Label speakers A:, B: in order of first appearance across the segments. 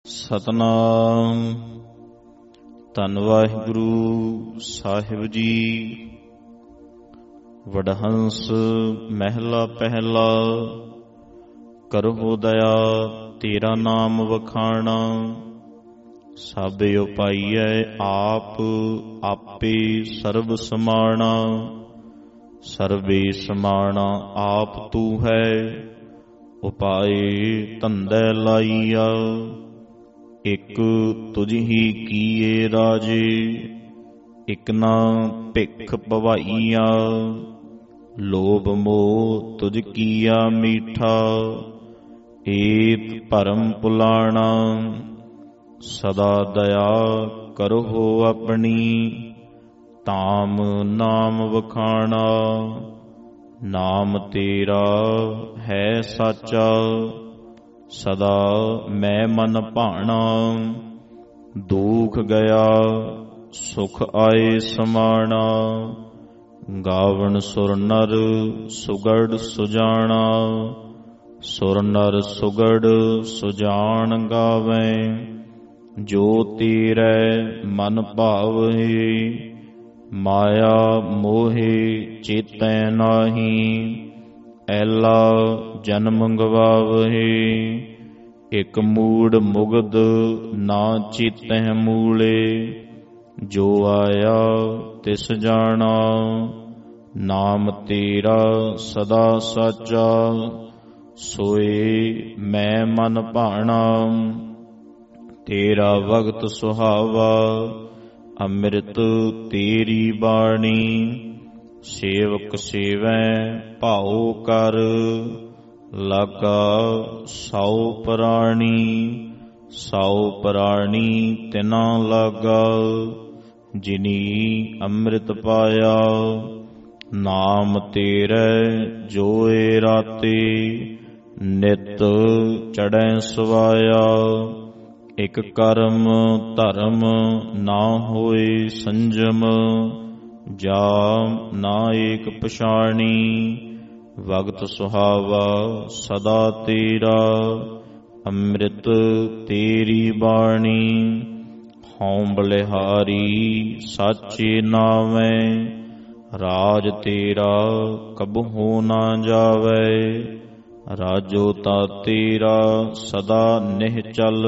A: ਸਤਨਾਮ। ਧੰਨ ਵਾਹਿਗੁਰੂ ਸਾਹਿਬ ਜੀ। ਵਡਹੰਸ ਮਹਿਲਾ ਪਹਿਲਾ। ਕਰਹੁ ਦਇਆ ਤੇਰਾ ਨਾਮ ਵਖਾਣਾ। ਸਭ ਉਪਾਈਐ ਆਪ ਆਪੇ ਸਰਬ ਸਮਾਣਾ। ਸਰਬੇ ਸਮਾਣਾ ਆਪ ਤੂੰ ਹੈ, ਉਪਾਏ ਧੰਦੇ ਲਾਈਆ। ਇਕ ਤੁਝ ਹੀ ਕੀਏ ਰਾਜੇ, ਇਕ ਨਾ ਭਿਖ ਭਵਾਈਆ। ਲੋਭ ਮੋਹ ਤੁਝ ਕੀਆ ਮੀਠਾ, ਏਤ ਭਰਮ ਭੁਲਾਣਾ। ਸਦਾ ਦਇਆ ਕਰਹੁ ਆਪਣੀ, ਤਾਮ ਨਾਮ ਵਖਾਣਾ। ਨਾਮ ਤੇਰਾ ਹੈ ਸਾਚਾ, ਸਦਾ ਮੈਂ ਮਨ ਭਾਣਾ। ਦੁਖ ਗਿਆ ਸੁਖ ਆਏ ਸਮਾਣਾ, ਗਾਵਣ ਸੁਰ ਨਰ ਸੁਗੜ ਸੁਜਾਣਾ। ਸੁਰ ਨਰ ਸੁਗੜ ਸੁਜਾਨ ਗਾਵੈ, ਜੋ ਤੇਰੇ ਮਨ ਭਾਵੈ। ਮਾਇਆ ਮੋਹਿ ਚੇਤੈ ਨਾਹੀ, ਐਲਾ ਜਨਮ ਗਵਾਵਹਿ। ਇਕ ਮੂੜ ਮੁਗਧ ਨਾ ਚੇਤਹਿ ਮੂਲੇ, ਜੋ ਆਇਆ ਤਿਸ ਜਾਣਾ। ਨਾਮ ਤੇਰਾ ਸਦਾ ਸਾਚਾ, ਸੋਏ ਮੈਂ ਮਨ ਭਾਣਾ। ਤੇਰਾ ਵਕਤ ਸੁਹਾਵਾ, ਅੰਮ੍ਰਿਤ ਤੇਰੀ ਬਾਣੀ। ਸੇਵਕ ਸੇਵੈ ਭਾਉ ਕਰ, ਲਾਗਾ ਸੌ ਪ੍ਰਾਣੀ। ਸੌ ਪ੍ਰਾਣੀ ਤਿਨਾ ਲਾਗਾ, ਜਿਨੀ ਅੰਮ੍ਰਿਤ ਪਾਇਆ। ਨਾਮ ਤੇਰੇ ਜੋਏ ਰਾਤੇ, ਨਿਤ ਚੜ੍ਹੈ ਸਵਾਇਆ। ਇਕ ਕਰਮ ਧਰਮ ਨਾ ਹੋਏ ਸੰਜਮ, ਜਾ ਨਾ ਏਕ ਪਛਾਣੀ। ਵਕਤ ਸੁਹਾਵਾ ਸਦਾ ਤੇਰਾ, ਅੰਮ੍ਰਿਤ ਤੇਰੀ ਬਾਣੀ। ਹਉ ਬਲਿਹਾਰੀ ਸਾਚੇ ਨਾਵੈ, ਰਾਜ ਤੇਰਾ ਕਬਹੂ ਨਾ ਜਾਵੈ। ਰਾਜੋ ਤਾ ਤੇਰਾ ਸਦਾ ਨਿਹਚਲ,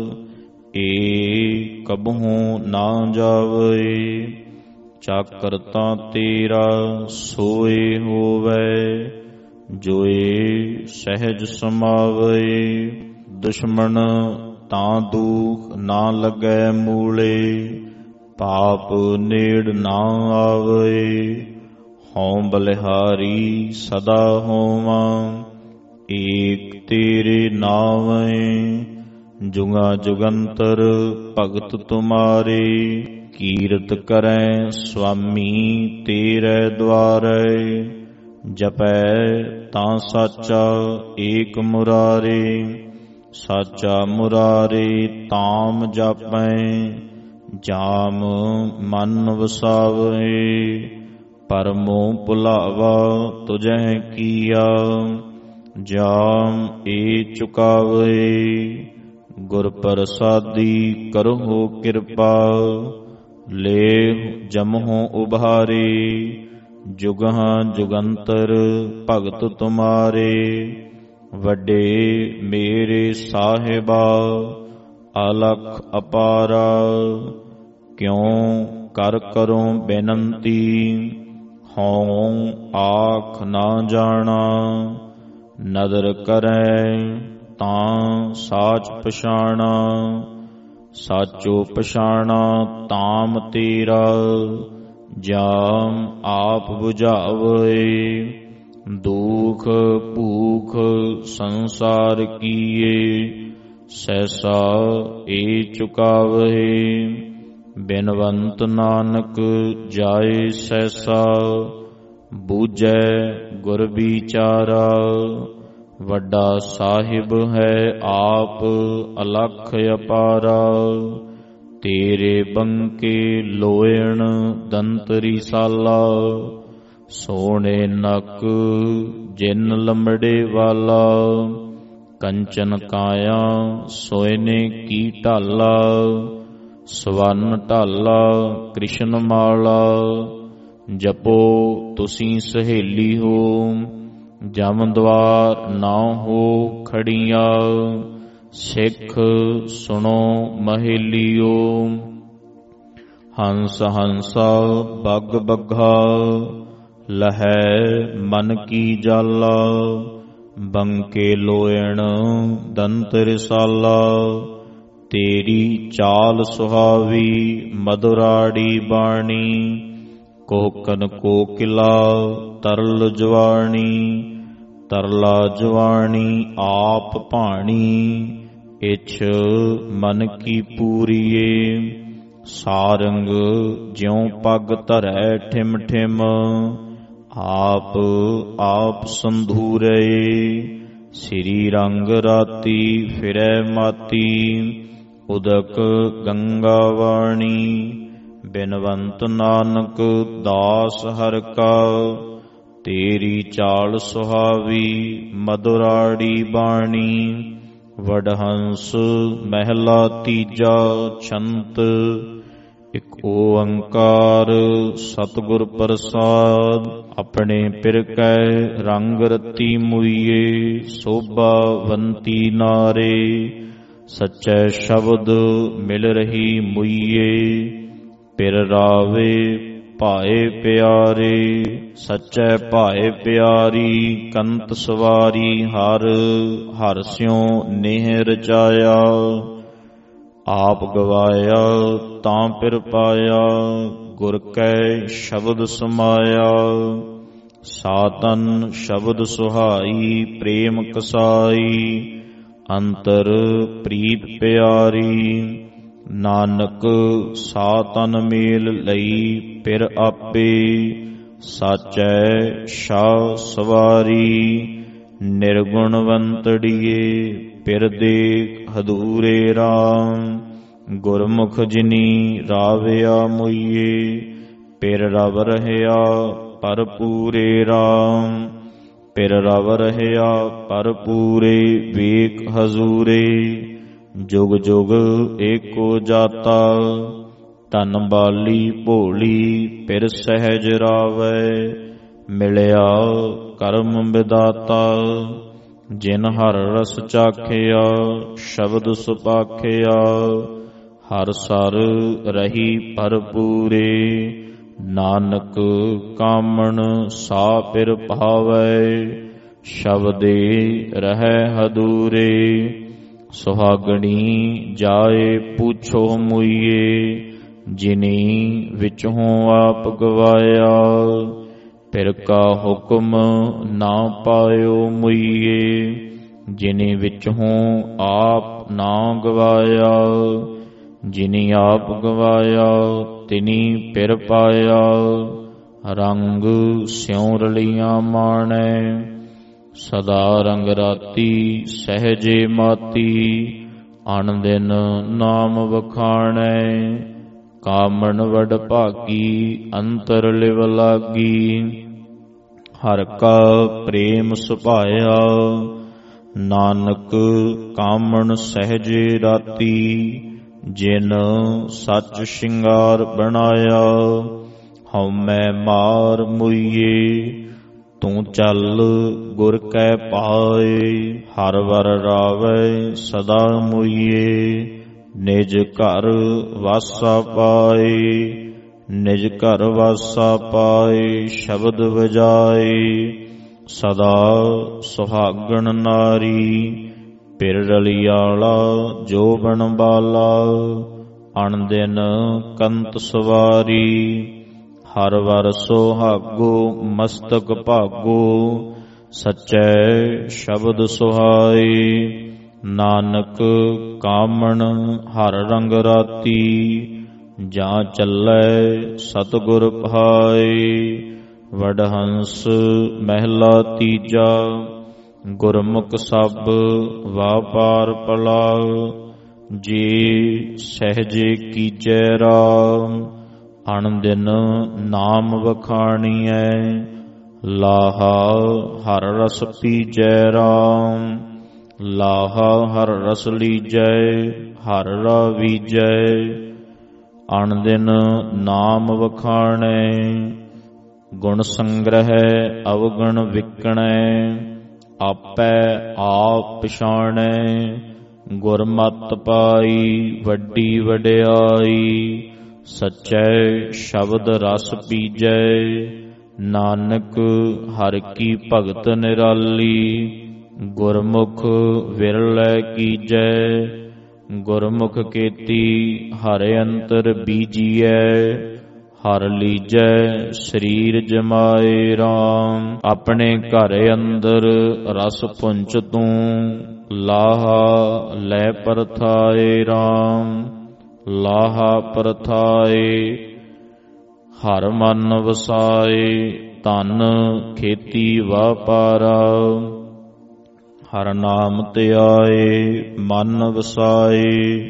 A: ਏ ਕਬਹੂ ਨਾ ਜਾਵੈ। ਚਾਕਰ ਤਾਂ ਤੇਰਾ ਸੋਏ ਹੋਵੈ, ਜੋਏ ਸਹਿਜ ਸਮਾਵੈ। ਦੁਸ਼ਮਣ ਤਾਂ ਦੁਖ ਨਾ ਲੱਗੈ ਮੂਲੇ, ਪਾਪ ਨੇੜ ਨਾ ਆਵੈ। ਹਉ ਬਲਿਹਾਰੀ ਸਦਾ ਹੋਵਾਂ, ਏਕ ਤੇਰੇ ਨਾਵੈ। ਜੁਗਾ ਜੁਗੰਤਰ ਭਗਤ ਤੁਮਾਰੇ, ਕੀਰਤ ਕਰੈ ਸੁਆਮੀ ਤੇਰੇ ਦੁਆਰੇ। ਜਪੈ ਤਾਂ ਸਾਚਾ ਏਕ ਮੁਰਾਰੇ, ਸਾਚਾ ਮੁਰਾਰੇ ਤਾਮ ਜਾਪੈ। ਜਾਮ ਮਨ ਵਸਾਵੈ, ਪਰਮੋ ਭੁਲਾਵਾ ਤੁਝੈ ਕੀਆ। ਜਾਮ ਏ ਚੁਕਾਵੈ, ਗੁਰ ਪ੍ਰਸਾਦੀ ਕਰਹੁ ਕਿਰਪਾ। ਲੇਹੁ ਜਮਹੁ ਉਭਾਰੇ, ਜੁਗਹਾਂ ਜੁਗੰਤਰ ਭਗਤ ਤੁਮਾਰੇ। ਵੱਡੇ ਮੇਰੇ ਸਾਹਿਬਾ, ਅਲਖ ਅਪਾਰਾ। ਕਿਉ ਕਰ ਕਰੂੰ ਬੇਨੰਤੀ, ਹਉ ਆਖ ਨਾ ਜਾਣਾ। ਨਦਰ ਕਰੈ ਤਾਂ ਸਾਚ ਪਛਾਣਾ, ਸਾਚੋ ਪਛਾਣਾ ਤਾਮ ਤੇਰਾ। ਜਾਮ ਆਪ ਬੁਝਾਵੈ, ਦੁਖ ਭੂਖ ਸੰਸਾਰ ਕੀਏ। ਸੈਸਾ ਏ ਚੁਕਾਵੈ, ਬਿਨਵੰਤ ਨਾਨਕ ਜਾਏ ਸੈਸਾ। ਬੂਝੈ ਗੁਰ ਵਿਚਾਰਾ, ਵੱਡਾ ਸਾਹਿਬ ਹੈ ਆਪ ਅਲਖ ਅਪਾਰਾ। ਤੇਰੇ ਬੰਕੇ ਲੋਇਣ ਦੰਤਰੀ ਸਾਲਾ, ਸੋਹਣੇ ਨਕ ਜਿਨ ਲੰਬੜੇ ਵਾਲਾ। ਕੰਚਨ ਕਾਇਆ ਸੋਇਨੇ ਕੀ ਢਾਲਾ, ਸਵਰਨ ਢਾਲਾ ਕ੍ਰਿਸ਼ਨ ਮਾਲਾ। ਜਪੋ ਤੁਸੀਂ ਸਹੇਲੀ ਹੋ, ਜਮ ਦਵਾਰ ਨਾ ਹੋ ਖੜੀਆਂ। ਸਿੱਖ ਸੁਣੋ ਮਹੇਲੀਓ, ਹੰਸ ਹੰਸਾ ਬੱਗ ਬੱਘਾ, ਲਹੈ ਮਨ ਕੀ ਜਾਲਾ। ਬੰਕੇ ਲੋਇਣ ਦੰਤ ਰਿਸਾਲਾ, ਤੇਰੀ ਚਾਲ ਸੁਹਾਵੀ ਮਧੁਰਾੜੀ ਬਾਣੀ। ਕੋਕਨ ਕੋਕਿਲਾ ਤਰਲ ਜਵਾਣੀ, ਤਰਲਾ ਜਵਾਣੀ ਆਪ ਭਾਣੀ। ਇਛ ਮਨ ਕੀ ਪੂਰੀਏ, ਸਾਰੰਗ ਜਿਉ ਪੱਗ ਧਰੈ ਠਿਮ ਠਿਮ। ਆਪ ਆਪ ਸੰਧੂਰੇ, ਸ੍ਰੀ ਰੰਗ ਰਾਤੀ ਫਿਰੈ ਮਾਤੀ। ਉਦਕ ਗੰਗਾ ਵਾਣੀ, ਬਿਨਵੰਤ ਨਾਨਕ ਦਾਸ ਹਰਿ ਕਾ। ਤੇਰੀ ਚਾਲ ਸੁਹਾਵੀ ਮਧੁਰਾੜੀ ਬਾਣੀ। ਵਡਹੰਸ ਮਹਿਲਾ ਤੀਜਾ ਛੰਤ। ਇਕ ਓੰਕਾਰ ਸਤਿਗੁਰ ਪ੍ਰਸਾਦ, ਆਪਣੇ ਪਿਰ ਕੈ ਰੰਗ ਰਤੀ ਮੁਈਏ। ਸੋਭਾਵੰਤੀ ਨਾਰੇ, ਸੱਚੇ ਸ਼ਬਦ ਮਿਲ ਰਹੀ ਮੁਈਏ। ਪਿਰ ਰਾਵੇ ਭਾਏ ਪਿਆਰੇ, ਸੱਚੇ ਭਾਏ ਪਿਆਰੀ। ਕੰਤ ਸਵਾਰੀ ਹਰ, ਹਰ ਸਿਉ ਨੇਹ ਰਚਾਇਆ। ਆਪ ਗਵਾਇਆ ਤਾਂ ਪਿਰ ਪਾਇਆ, ਗੁਰ ਕੈ ਸ਼ਬਦ ਸਮਾਇਆ। ਸਾਤਨ ਸ਼ਬਦ ਸੁਹਾਈ ਪ੍ਰੇਮ ਕਸਾਈ, ਅੰਤਰ ਪ੍ਰੀਤ ਪਿਆਰੀ। ਨਾਨਕ ਸਾਤਨ ਮੇਲ ਲਈ ਪਿਰ ਆਪੇ, ਸਾਚੈ ਸ਼ਾਹ ਸਵਾਰੀ। ਨਿਰਗੁਣਵੰਤੜੀਏ ਪਿਰ ਦੇਖ ਹਦੂਰੇ ਰਾਮ। ਗੁਰਮੁਖ ਜਿਨੀ ਰਾਵਿਆ ਮੁਈਏ, ਪਿਰ ਰਵ ਰਹਿਆ ਭਰਪੂਰੇ ਰਾਮ। ਪਿਰ ਰਵ ਰਹਿਆ ਭਰਪੂਰੇ ਵੇਖ ਹਜ਼ੂਰੇ। ਜੁਗ ਜੁਗ ਏਕੋ ਜਾਤਾ, ਧਨ ਬਾਲੀ ਭੋਲੀ ਪਿਰ ਸਹਿਜ ਰਾਵੈ। ਮਿਲਿਆ ਕਰਮ ਵਿਦਾਤਾ, ਜਿਨ ਹਰ ਰਸ ਚਾਖਿਆ ਸ਼ਬਦ ਸੁਪਾਖਿਆ। ਹਰ ਸਰ ਰਹੀ ਭਰਪੂਰੇ, ਨਾਨਕ ਕਾਮਣ ਸਾ ਪਿਰ ਭਾਵੈ। ਸ਼ਬਦੇ ਰਹਿ ਹਦੂਰੇ, ਸੁਹਾਗਣੀ ਜਾਏ ਪੁੱਛੋ ਮੁਈਏ। ਜਿਨੀ ਵਿਚੋਂ ਆਪ ਗਵਾਇਆ, ਪਿਰ ਕਾ ਹੁਕਮ ਨਾ ਪਾਇਓ ਮੁਈਏ। ਜਿਨੀ ਵਿਚੋਂ ਆਪ ਨਾ ਗਵਾਇਆ, ਜਿਨੀ ਆਪ ਗਵਾਇਆ ਤਿਨੀ ਪਿਰ ਪਾਇਆ। ਰੰਗ ਸਿਉ ਰਲੀਆਂ ਮਾਣੈ, ਸਦਾ ਰੰਗ ਰਾਤੀ ਸਹਿਜੇ ਮਾਤੀ। ਅਣ ਦਿਨ ਨਾਮ ਵਖਾਣੈ, ਕਾਮਣ ਵਡ ਭਾਗੀ ਅੰਤਰ ਲਿਵ ਲਾਗੀ। ਹਰ ਕਾ ਪ੍ਰੇਮ ਸੁਭਾਇਆ, ਨਾਨਕ ਕਾਮਣ ਸਹਿਜੇ ਰਾਤੀ। ਜਿਨ ਸੱਚ ਸ਼ਿੰਗਾਰ ਬਣਾਇਆ, ਹਉਮੈ ਮਾਰ ਮੁਈਏ। ਤੂੰ ਚੱਲ ਗੁਰ ਕੈ ਪਾਏ, ਹਰ ਵਰ ਰਾਵੈ ਸਦਾ ਮੁਈਏ। ਨਿਜ ਘਰ ਵਾਸਾ ਪਾਏ, ਨਿਜ ਘਰ ਵਾਸਾ ਪਾਏ ਸ਼ਬਦ ਵਜਾਏ। ਸਦਾ ਸੁਹਾਗਣ ਨਾਰੀ, ਪਿਰ ਰਲਿਆਲਾ ਜੋਬਨ ਬਾਲਾ। ਅਣ ਦਿਨ ਕੰਤ ਸਵਾਰੀ, ਹਰ ਵਰ ਸੁਹਾਗੋ ਮਸਤਕ ਭਾਗੋ। ਸੱਚੈ ਸ਼ਬਦ ਸੁਹਾਏ, ਨਾਨਕ ਕਾਮਣ ਹਰ ਰੰਗ ਰਾਤੀ। ਜਾਂ ਚੱਲੈ ਸਤਿਗੁਰ ਭਾਏ, ਵਡਹੰਸ ਮਹਿਲਾ ਤੀਜਾ। ਗੁਰਮੁਖ ਸਭ ਵਾਪਾਰ ਭਲਾ, ਜੇ ਸਹਿਜੇ ਕੀਜੈ ਰਾਮ। ਅਣ ਦਿਨ ਨਾਮ ਵਖਾਣੀਐ, ਲਾਹਾ ਹਰ ਰਸ ਪੀਜੈ ਰਾਮ। ਲਾਹਾ ਹਰ ਰਸ ਲੀਜੈ, ਹਰ ਰਾ ਵੀਜੈ। ਅਣ ਦਿਨ ਨਾਮ ਵਖਾਣੈ, ਗੁਣ ਸੰਗ੍ਰਹਿ ਅਵਗੁਣ ਵਿਕਣੈ। ਆਪੈ ਆਪ ਪਛਾਣੈ, ਗੁਰਮਤਿ ਪਾਈ ਵੱਡੀ ਵਡਿਆਈ। ਸੱਚੈ ਸ਼ਬਦ ਰਸ ਪੀਜੈ, ਨਾਨਕ ਹਰਿ ਕੀ ਭਗਤ ਨਿਰਾਲੀ। ਗੁਰਮੁਖ ਵਿਰਲੈ ਕੀਜੈ, ਗੁਰਮੁਖ ਕੇਤੀ ਹਰਿ ਅੰਤਰ ਬੀਜੀਐ। ਹਰ ਲੀਜੈ ਸਰੀਰ ਜਮਾਏ ਰਾਮ, ਆਪਣੇ ਘਰ ਅੰਦਰ ਰਸ ਪੁੰਚ ਤੂੰ। ਲਾਹਾ ਲੈ ਪਰਥਾਏ ਰਾਮ, ਲਾਹਾ ਪਰਥਾਏ। ਹਰ ਮਨ ਵਸਾਏ, ਧਨ ਖੇਤੀ ਵਾਪਾਰਾ। ਹਰ ਨਾਮ ਧਿਆਏ, ਮਨ ਵਸਾਏ।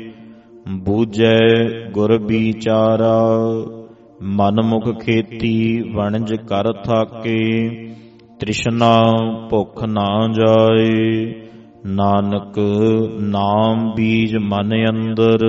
A: ਬੂਝੈ ਗੁਰ ਵਿਚਾਰਾ, ਮਨ ਮੁਖ ਖੇਤੀ ਵਣਜ ਕਰ ਥਾਕੇ। ਤ੍ਰਿਸ਼ਨਾ ਭੁੱਖ ਨਾ ਜਾਏ, ਨਾਨਕ ਨਾਮ ਬੀਜ ਮਨ ਅੰਦਰ।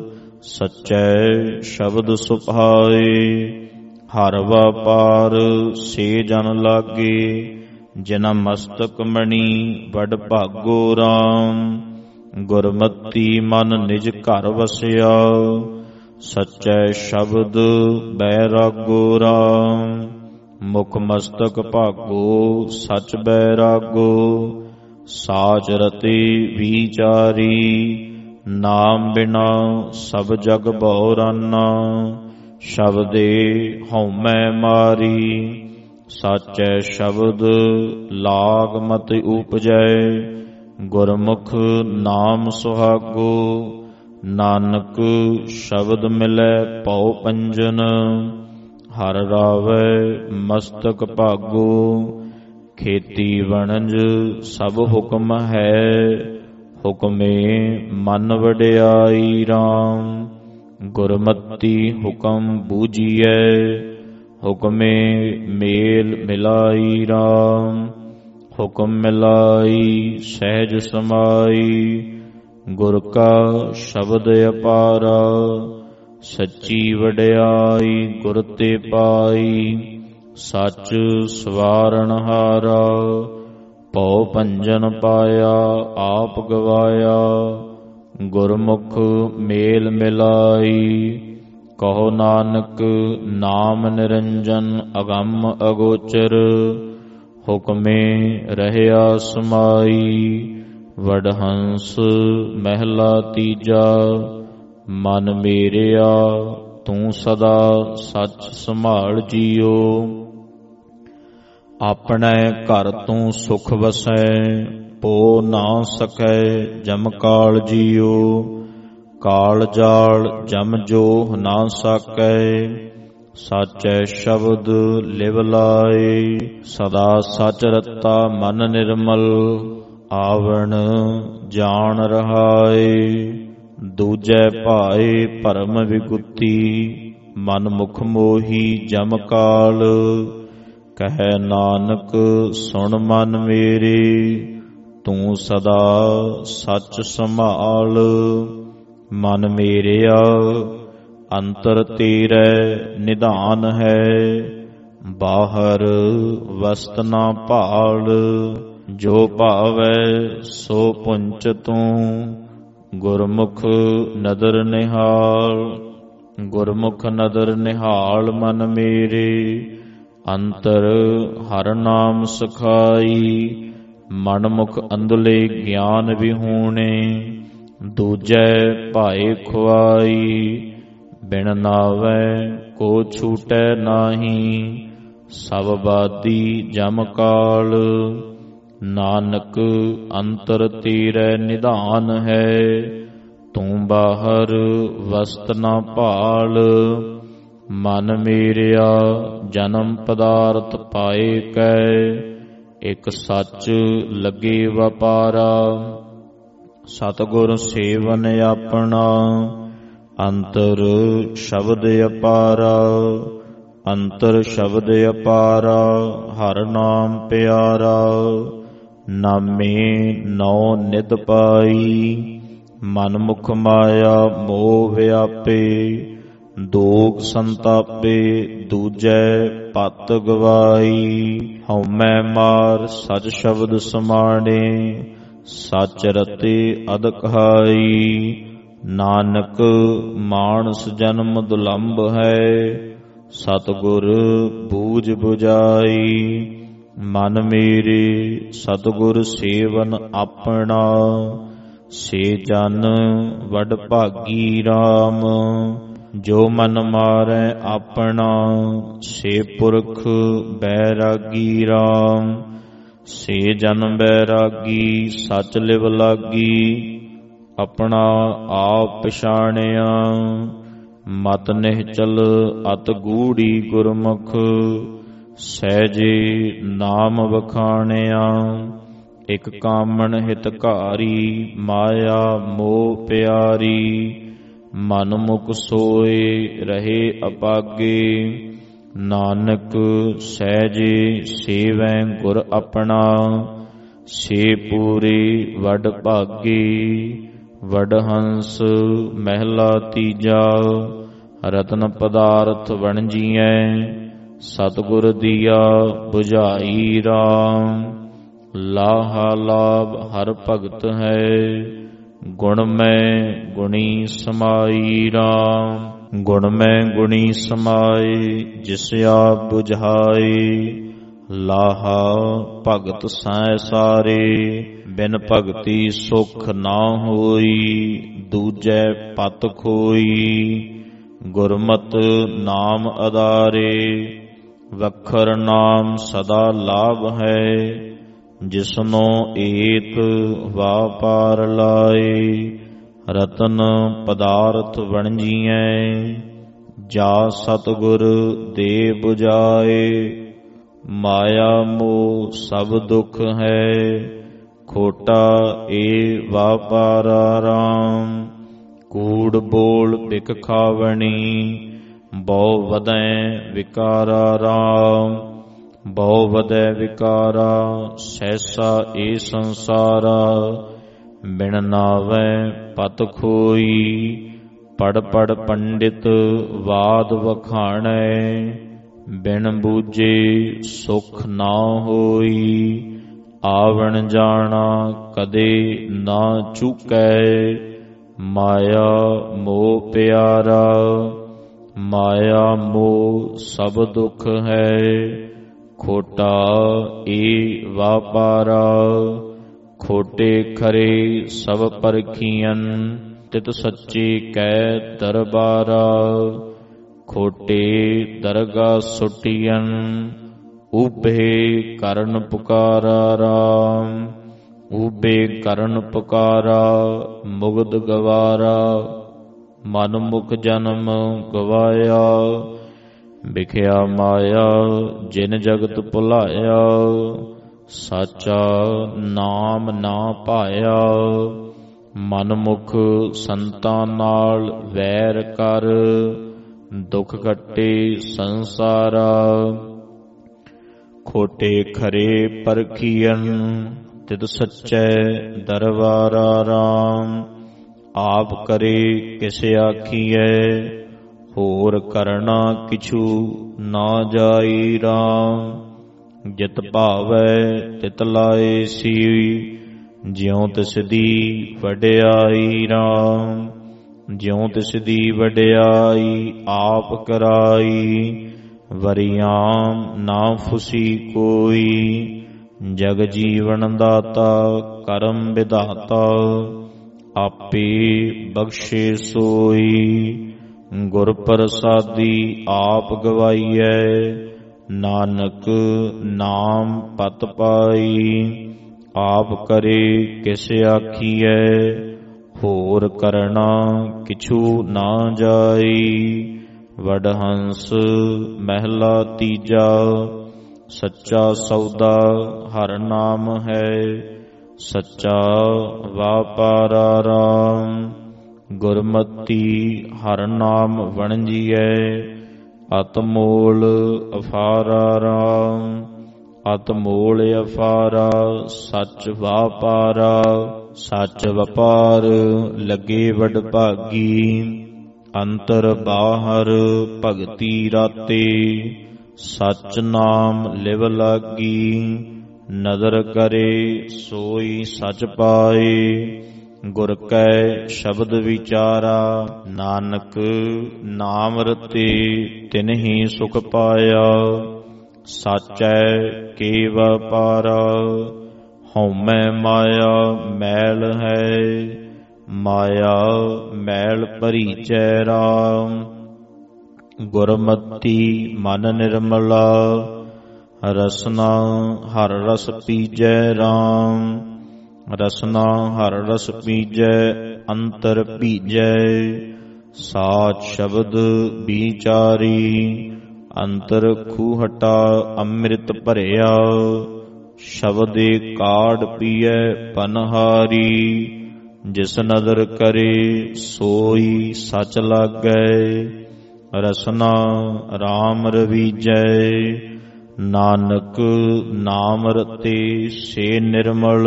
A: ਸੱਚੈ ਸ਼ਬਦ ਸੁਭਾਏ, ਹਰ ਵਾਪਾਰ ਸੇ ਜਨ ਲਾਗੇ। ਜਿਨਾ ਮਸਤਕ ਮਣੀ ਵਡ ਭਾਗੋ ਰਾਮ, ਗੁਰਮਤੀ ਮਨ ਨਿਜ ਘਰ ਵਸਿਆ। ਸੱਚੈ ਸ਼ਬਦ ਬੈਰਾਗੋ ਰਾਮ, ਮੁਖ ਮਸਤਕ ਭਾਗੋ ਸਚ ਬੈਰਾਗੋ। ਸਾਚ ਰਤੇ ਵਿਚਾਰੀ, ਨਾਮ ਬਿਨਾ ਸਭ ਜਗ ਬਹੁਰਾਨਾ। ਸ਼ਬਦੇ ਹਉਮੈ ਮਾਰੀ, ਸਾਚੈ ਸ਼ਬਦ ਲਾਗ ਮਤ ਉਪਜੈ। ਗੁਰਮੁਖ ਨਾਮ ਸੁਹਾਗੋ, ਨਾਨਕ ਸ਼ਬਦ ਮਿਲੈ ਭਉ ਪੰਜਨ। ਹਰ ਰਾਵੈ ਮਸਤਕ ਭਾਗੋ, ਖੇਤੀ ਵਣਜ ਸਭ ਹੁਕਮ ਹੈ। ਹੁਕਮੇ ਮਨ ਵਡਿਆਈ ਰਾਮ, ਗੁਰਮਤੀ ਹੁਕਮ ਬੂਝੀਐ। ਹੁਕਮੇ ਮੇਲ ਮਿਲਾਈ ਰਾਮ, ਹੁਕਮ ਮਿਲਾਈ ਸਹਿਜ ਸਮਾਈ। ਗੁਰ ਕਾ ਸ਼ਬਦ ਅਪਾਰਾ, ਸੱਚੀ ਵਡਿਆਈ ਗੁਰ ਤੇ ਪਾਈ। ਸੱਚ ਸਵਾਰਨ ਹਾਰਾ, ਭਉ ਭੰਜਨ ਪਾਇਆ ਆਪ ਗਵਾਇਆ। ਗੁਰਮੁਖ ਮੇਲ ਮਿਲਾਈ, ਕਹੋ ਨਾਨਕ ਨਾਮ ਨਿਰੰਜਨ ਅਗੰਮ ਅਗੋਚਰ। ਹੁਕਮੇ ਰਹਿਆ ਸਮਾਈ, ਵਡਹੰਸ ਮਹਿਲਾ ਤੀਜਾ। ਮਨ ਮੇਰਿਆ ਤੂੰ ਸਦਾ ਸੱਚ ਸੰਭਾਲ ਜੀਓ। ਆਪਣੇ ਘਰ ਤੂੰ ਸੁਖ ਵਸੈ, ਪੋ ਨਾ ਸਕੈ ਜਮ ਕਾਲ ਜੀਓ। ਕਾਲ ਜਾਲ ਜਮ ਜੋਹ ਨਾ ਸਾਕੈ, ਸਾਚੈ ਸ਼ਬਦ ਲਿਵ ਲਾਏ। ਸਦਾ ਸਚ ਰਤਾ ਮਨ ਨਿਰਮਲ, ਆਵਣ ਜਾਣ ਰਹਾਏ। ਦੂਜੈ ਭਾਏ ਭਰਮ ਵਿਗੁਤੀ, ਮਨ ਮੁਖ ਮੋਹੀ ਜਮ ਕਾਲ। ਕਹੈ ਨਾਨਕ ਸੁਣ ਮਨ ਮੇਰੇ, ਤੂੰ ਸਦਾ ਸੱਚ ਸੰਭਾਲ। ਮਨ ਮੇਰਿਆ ਅੰਤਰ ਤੇਰੇ ਨਿਧਾਨ ਹੈ, ਬਾਹਰ ਵਸਤ ਨਾ ਭਾਲ। ਜੋ ਭਾਵੈ ਸੋ ਪੁੰਚ ਤੂੰ, ਗੁਰਮੁਖ ਨਦਰ ਨਿਹਾਲ। ਗੁਰਮੁਖ ਨਦਰ ਨਿਹਾਲ ਮਨ ਮੇਰੇ, ਅੰਤਰ ਹਰ ਨਾਮ ਸਖਾਈ। ਮਨ ਮੁਖ ਅੰਧਲੇ ਗਿਆਨ ਵਿਹੂਣੇ, ਦੂਜੈ ਭਾਏ ਖੁਆਈ। ਬਿਨ ਨਾਵੈ ਕੋ ਛੂਟੈ ਨਾਹੀ, ਸਭ ਬਾਦੀ ਜਮ ਕਾਲ। ਨਾਨਕ ਅੰਤਰ ਤੇਰੇ ਨਿਧਾਨ ਹੈ, ਤੂੰ ਬਾਹਰ ਵਸਤ ਨਾ ਭਾਲ। ਮਨ ਮੇਰਿਆ ਜਨਮ ਪਦਾਰਥ ਪਾਏ ਕੈ, ਇਕ ਸੱਚ ਲੱਗੇ ਵਪਾਰਾ। ਸਤਿਗੁਰ ਸੇਵਨ ਆਪਣਾ, ਅੰਤਰ ਸ਼ਬਦ ਅਪਾਰਾ। ਅੰਤਰ ਸ਼ਬਦ ਅਪਾਰਾ, ਹਰ ਨਾਮ ਪਿਆਰਾ। ਨਾਮੇ ਨੌ ਨਿਧ ਪਾਈ। ਮਨ ਮੁਖ ਮਾਇਆ ਮੋਹ ਵਿਆਪੇ, ਦੋਖ ਸੰਤਾਪੇ ਦੂਜੈ ਪਤ ਗਵਾਈ। ਹਉਮੈ ਮਾਰ ਸਚ ਸ਼ਬਦ ਸਮਾਣੇ, ਸਚ ਰਤੇ ਅਦਕਾਈ। ਨਾਨਕ ਮਾਨਸ ਜਨਮ ਦੁਲੰਭ ਹੈ, ਸਤਿਗੁਰ ਬੂਝ ਬੁਝਾਈ। ਮਨ ਮੇਰੇ ਸਤਿਗੁਰ ਸੇਵਨ ਆਪਣਾ, ਸੇ ਜਨ ਵਡ ਭਾਗੀ ਰਾਮ। ਜੋ ਮਨ ਮਾਰੈ ਆਪਣਾ, ਸੇ ਪੁਰਖ ਬੈਰਾਗੀ ਰਾਮ। ਸੇ ਜਨ ਬੈਰਾਗੀ ਸਚ ਲਿਵ ਲਾਗੀ, ਆਪਣਾ ਆਪ ਪਛਾਣਿਆ। ਮਤ ਨਿਹਚਲ ਅਤ ਗੂੜੀ ਗੁਰਮੁਖ, ਸਹਿਜੇ ਨਾਮ ਵਖਾਣਿਆ। ਇਕ ਕਾਮਣ ਹਿਤਕਾਰੀ, ਮਾਇਆ ਮੋਹ ਪਿਆਰੀ। ਮਨ ਮੁਖ ਸੋਏ ਰਹੇ ਅਪਾਗੇ, ਨਾਨਕ ਸਹਿਜੇ ਸੇਵੈ ਗੁਰ ਆਪਣਾ। ਸੇ ਪੂਰੇ ਵਡ ਭਾਗੇ, ਵਡਹੰਸ ਮਹਿਲਾ ਤੀਜਾ। ਰਤਨ ਪਦਾਰਥ ਵਣਜੀਐ, ਸਤਿਗੁਰ ਦੀਆ ਬੁਝਾਈ ਰਾਮ। ਲਾਹਾ ਲਾਭ ਹਰ ਭਗਤ ਹੈ, ਗੁਣ ਮੈਂ ਗੁਣੀ ਸਮਾਈ ਰਾਮ। ਗੁਣ ਮੈਂ ਗੁਣੀ ਸਮਾਏ, ਜਿਸ ਆਪ ਬੁਝਾਏ। ਲਾਹਾ ਭਗਤ ਸੈ ਸਾਰੇ, ਬਿਨ ਭਗਤੀ ਸੁਖ ਨਾ ਹੋਈ। ਦੂਜੈ ਪਤ ਖੋਈ, ਗੁਰਮਤਿ ਨਾਮ ਆਧਾਰੇ। ਵਖਰ ਨਾਮ ਸਦਾ ਲਾਭ ਹੈ, ਜਿਸਨੋ ਏਕ ਵਾਪਾਰ ਲਾਏ। ਰਤਨ ਪਦਾਰਥ ਵਣਜੀਐ, ਜਾ ਸਤਿਗੁਰ ਦੇ ਬੁਝਾਏ। ਮਾਇਆ ਮੋਹ ਸਭ ਦੁਖ ਹੈ, ਖੋਟਾ ਏ ਵਾਪਾਰਾ ਰਾਮ। ਕੂੜ ਬੋਲ ਬਿਕ ਖਾਵਣੀ, ਬਹੁ ਵਧੈ ਵਿਕਾਰਾ ਰਾਮ। ਬਹੁ ਵਧੈ ਵਿਕਾਰਾ, ਸਹਿਸਾ ਏ ਸੰਸਾਰਾ। ਬਿਨ ਨਾਵੈ ਪਤ ਖੋਈ, ਪੜ ਪੜ ਪੰਡਿਤ ਵਾਦ ਵਖਾਣੈ। ਬਿਨ ਬੂਝੇ ਸੁਖ ਨਾ ਹੋਈ, ਆਵਣ ਜਾਣਾ ਕਦੇ ਨਾ ਚੁਕੈ। ਮਾਇਆ ਮੋਹ ਪਿਆਰਾ, ਮਾਇਆ ਮੋਹ ਸਭ ਦੁਖ ਹੈ। ਖੋਟਾ ਏ ਵਾਪਾਰਾ, ਖੋਟੇ ਖਰੇ ਸਭ ਪਰਖੀਅਨ। ਤਿਤ ਸੱਚੇ ਕੈ ਦਰਬਾਰਾ, ਖੋਟੇ ਦਰਗਾ ਸੁਟੀਅਨ। ਉਭੇ ਕਰਨ ਪੁਕਾਰਾ ਰਾਮ, ਉਭੇ ਕਰਨ ਪੁਕਾਰਾ। ਮੁਗਧ ਗਵਾਰਾ, ਮਨ ਮੁਖ ਜਨਮ ਗਵਾਇਆ। ਵਿਖਿਆ ਮਾਇਆ ਜਿਨ ਜਗਤ ਭੁਲਾਇਆ, ਸਾਚਾ ਨਾਮ ਨਾ ਪਾਇਆ। ਮਨ ਮੁਖ ਸੰਤਾਂ ਨਾਲ ਵੈਰ ਕਰ, ਦੁਖ ਕੱਟੇ ਸੰਸਾਰਾ। ਖੋਟੇ ਖਰੇ ਪਰਖੀਅਨ, ਤਿਤ ਸੱਚੈ ਦਰਬਾਰਾ ਰਾਮ। ਆਪ ਕਰੇ ਕਿਸ ਆਖੀਐ, ਹੋਰ ਕਰਨਾ ਕਿਛੂ ਨਾ ਜਾਈ ਰਾਮ। ਜਿਤ ਭਾਵੈ ਤਿਤ ਲਾਏ ਸੀ, ਜਿਉ ਤਿਸ ਦੀ ਵਡਿਆਈ ਰਾਮ। ਜਿਉ ਤਿਸ ਦੀ ਵਡਿਆਈ ਆਪ ਕਰਾਈ, ਵਰਿਆਮ ਨਾ ਫੁਸੀ ਕੋਈ। ਜਗ ਜੀਵਨ ਦਾਤਾ ਕਰਮ ਵਿਧਾਤਾ, ਆਪੇ ਬਖਸ਼ੇ ਸੋਈ। ਗੁਰ ਪ੍ਰਸਾਦੀ ਆਪ ਗਵਾਈਐ, ਨਾਨਕ ਨਾਮ ਪਤ ਪਾਈ। ਆਪ ਕਰੇ ਕਿਸ ਆਖੀਐ, ਹੋਰ ਕਰਨਾ ਕਿਛੂ ਨਾ ਜਾਈ। ਵਡਹੰਸ ਮਹਿਲਾ ਤੀਜਾ। ਸੱਚਾ ਸੌਦਾ ਹਰ ਨਾਮ ਹੈ, ਸੱਚਾ ਵਾਪਾਰਾ ਰਾਮ। ਗੁਰਮਤੀ ਹਰ ਨਾਮ ਵਣਜੀਐ, ਅਤਮੋਲ ਅਫਾਰਾ ਰਾਮ। ਅਤ ਮੋਲ ਅਫਾਰਾ, ਸੱਚ ਵਾਪਾਰਾ। ਸੱਚ ਵਪਾਰ ਲੱਗੇ ਵਡ ਭਾਗੀ, ਅੰਤਰ ਬਾਹਰ ਭਗਤੀ ਰਾਤੇ। ਸੱਚ ਨਾਮ ਲਿਵ ਲਾਗੀ, ਨਦਰ ਕਰੇ ਸੋਈ ਸਚ ਪਾਏ। ਗੁਰ ਕੈ ਸ਼ਬਦ ਵਿਚਾਰਾ, ਨਾਨਕ ਨਾਮ ਰਤੇ ਤਿਨਹੀ ਸੁਖ ਪਾਇਆ। ਸਾਚੈ ਕੇ ਵਪਾਰਾ, ਹਉਮੈ ਮਾਇਆ ਮੈਲ ਹੈ। ਮਾਇਆ ਮੈਲ ਭਰੀਚੈ ਰਾਮ, ਗੁਰਮਤੀ ਮਨ ਨਿਰਮਲਾ। ਰਸਨਾ ਹਰ ਰਸ ਪੀਜੈ ਰਾਮ, ਰਸਨਾ ਹਰ ਰਸ ਪੀਜੈ ਅੰਤਰ ਭੀਜੈ। ਸਾਚ ਸ਼ਬਦ ਵਿਚਾਰੀ, ਅੰਤਰ ਖੂਹਟਾ ਅੰਮ੍ਰਿਤ ਭਰਿਆ। ਸ਼ਬਦੇ ਕਾੜ ਪੀਐ ਪਨਹਾਰੀ, ਜਿਸ ਨਦਰ ਕਰੇ ਸੋਈ ਸਚ ਲਾਗੈ। ਰਸਨਾ ਰਾਮ ਰਵੀਜੈ, ਨਾਨਕ ਨਾਮ ਰਤੇ ਸੇ ਨਿਰਮਲ।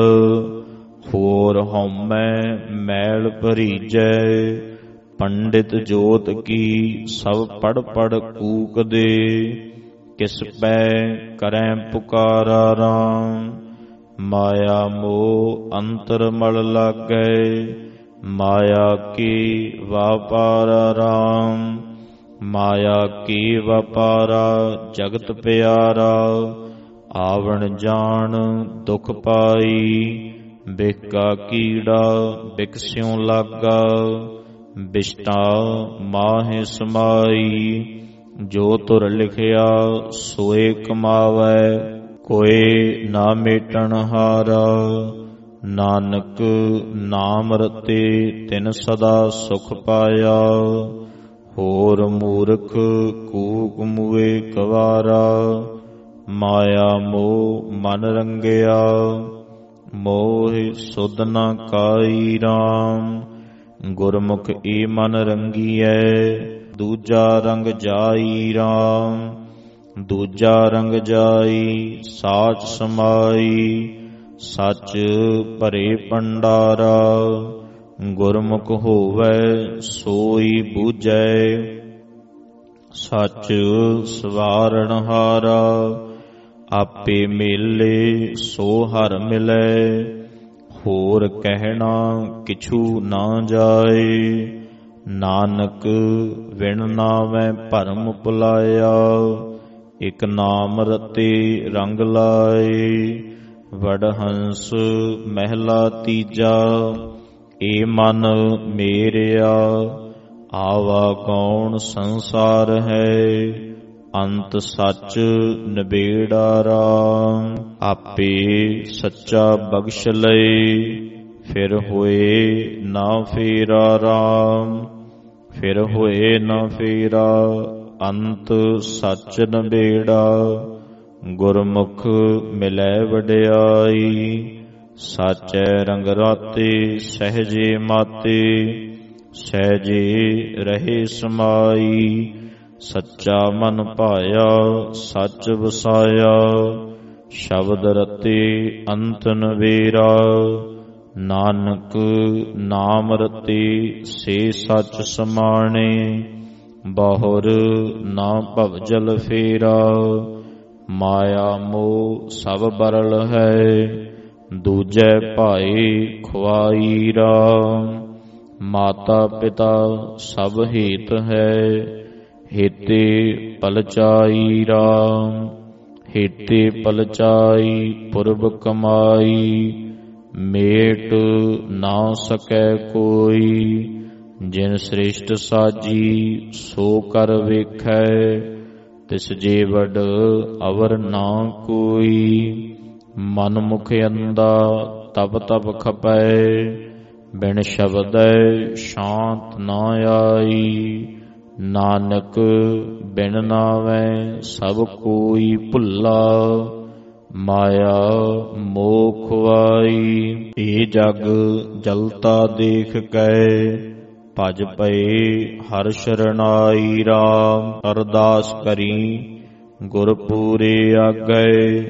A: ਹੋਰ ਹਉਮੈ ਮੈਲ ਭਰੀਜੈ, ਪੰਡਿਤ ਜੋਤ ਕੀ ਸਭ ਪੜ ਪੜ ਕੂਕਦੇ। ਕਿਸ ਪੈ ਕਰੈ ਪੁਕਾਰਾ ਰਾਮ, ਮਾਇਆ ਮੋਹ ਅੰਤਰ ਮਲ ਲਾਗੈ। ਮਾਇਆ ਕੀ ਵਾਪਾਰਾ ਰਾਮ, ਮਾਇਆ ਕੀ ਵਪਾਰਾ ਜਗਤ ਪਿਆਰਾ। ਆਵਣ ਜਾਣ ਦੁਖ ਪਾਈ, ਬਿਕਾ ਕੀੜਾ ਬਿਕਸਿਉ ਲਾਗਾ। ਬਿਸ਼ਟਾ ਮਾਹਿ ਸਮਾਈ, ਜੋ ਤੁਰ ਲਿਖਿਆ ਸੋਏ ਕਮਾਵੈ। ਕੋਇ ਨਾ ਮੇਟਣ ਹਾਰਾ, ਨਾਨਕ ਨਾਮ ਰਤੇ ਤਿਨ ਸਦਾ ਸੁਖ ਪਾਇਆ। ਹੋਰ ਮੂਰਖ ਕੂਕ ਮੁਏ ਕਵਾਰਾ, ਮਾਇਆ ਮੋਹ ਮਨ ਰੰਗਿਆ। ਮੋਹ ਸੁਧ ਨ ਕਾਈ ਰਾਮ, ਗੁਰਮੁਖ ਏ ਮਨ ਰੰਗੀਐ। ਦੂਜਾ ਰੰਗ ਜਾਈ ਰਾਮ, ਦੂਜਾ ਰੰਗ ਜਾਈ ਸਾਚ ਸਮਾਈ। ਸੱਚ ਭਰੇ ਭੰਡਾਰਾ, ਗੁਰਮੁਖ ਹੋਵੈ ਸੋਈ ਬੂਝੈ। ਸੱਚ ਸਵਾਰਣ ਹਾਰਾ, ਆਪੇ ਮੇਲੇ ਸੋ ਹਰ ਮਿਲੈ। ਹੋਰ ਕਹਿਣਾ ਕਿਛੂ ਨਾ ਜਾਏ, ਨਾਨਕ ਵਿਣ ਨਾਵੈ ਭਰਮ ਭੁਲਾਇਆ। ਇਕ ਨਾਮ ਰਤੇ ਰੰਗ ਲਾਏ, ਵਡਹੰਸ ਮਹਿਲਾ ਤੀਜਾ। ਏ ਮਨ ਮੇਰਿਆ ਆਵਾ ਕੌਣ ਸੰਸਾਰ ਹੈ, ਅੰਤ ਸੱਚ ਨਿਬੇੜਾ ਰਾਮ। ਆਪੇ ਸੱਚਾ ਬਖਸ਼ ਲਏ, ਫਿਰ ਹੋਏ ਨਾ ਫੇਰਾ ਰਾਮ। ਫਿਰ ਹੋਏ ਨਾ ਫੇਰਾ, ਅੰਤ ਸੱਚ ਨਿਬੇੜਾ। ਗੁਰਮੁਖ ਮਿਲੈ ਵਡਿਆਈ, ਸਾਚੈ ਰੰਗ ਰਾਤੇ ਸਹਿਜੇ ਮਾਤੇ। ਸਹਿਜੇ ਰਹੇ ਸਮਾਈ, ਸੱਚਾ ਮਨ ਭਾਇਆ ਸੱਚ ਵਸਾਇਆ। ਸ਼ਬਦ ਰਤੇ ਅੰਤ ਨਵੇਰਾ, ਨਾਨਕ ਨਾਮ ਰਤੇ ਸੇ ਸੱਚ ਸਮਾਣੇ। ਬਹੁਰ ਨਾ ਭਵਜਲ ਫੇਰਾ, ਮਾਇਆ ਮੋਹ ਸਭ ਬਰਲ ਹੈ। ਦੂਜੈ ਭਾਏ ਖੁਆਈ ਰਾਮ, ਮਾਤਾ ਪਿਤਾ ਸਭ ਹੇਤ ਹੈ। ਹੇਤੇ ਪਲਚਾਈ ਰਾਮ, ਹੇਤੇ ਪਲਚਾਈ ਪੁਰਬ ਕਮਾਈ। ਮੇਟ ਨਾ ਸਕੈ ਕੋਈ, ਜਿਨ ਸ੍ਰਿਸ਼ਟ ਸਾਜੀ ਸੋ ਕਰ ਵੇਖੈ। ਤਿਸ ਜੇ ਵਡ ਅਵਰ ਨਾ ਕੋਈ, ਮਨ ਮੁਖ ਅੰਦਾ ਤਪ ਤਪ ਖਪੈ। ਬਿਨ ਸ਼ਬਦੈ ਸ਼ਾਂਤ ਨਾ ਆਈ, ਨਾਨਕ ਬਿਨ ਨਾਵੈ ਸਭ ਕੋਈ ਭੁੱਲਾ। ਮਾਇਆ ਮੋਹ ਖੁਆਈ, ਏ ਜਗ ਜਲਤਾ ਦੇਖ ਕੈ। ਭਜ ਪਏ ਹਰਿ ਸ਼ਰਨਾਈ ਰਾਮ, ਅਰਦਾਸ ਕਰੀ ਗੁਰ ਪੂਰੇ ਆਗੈ।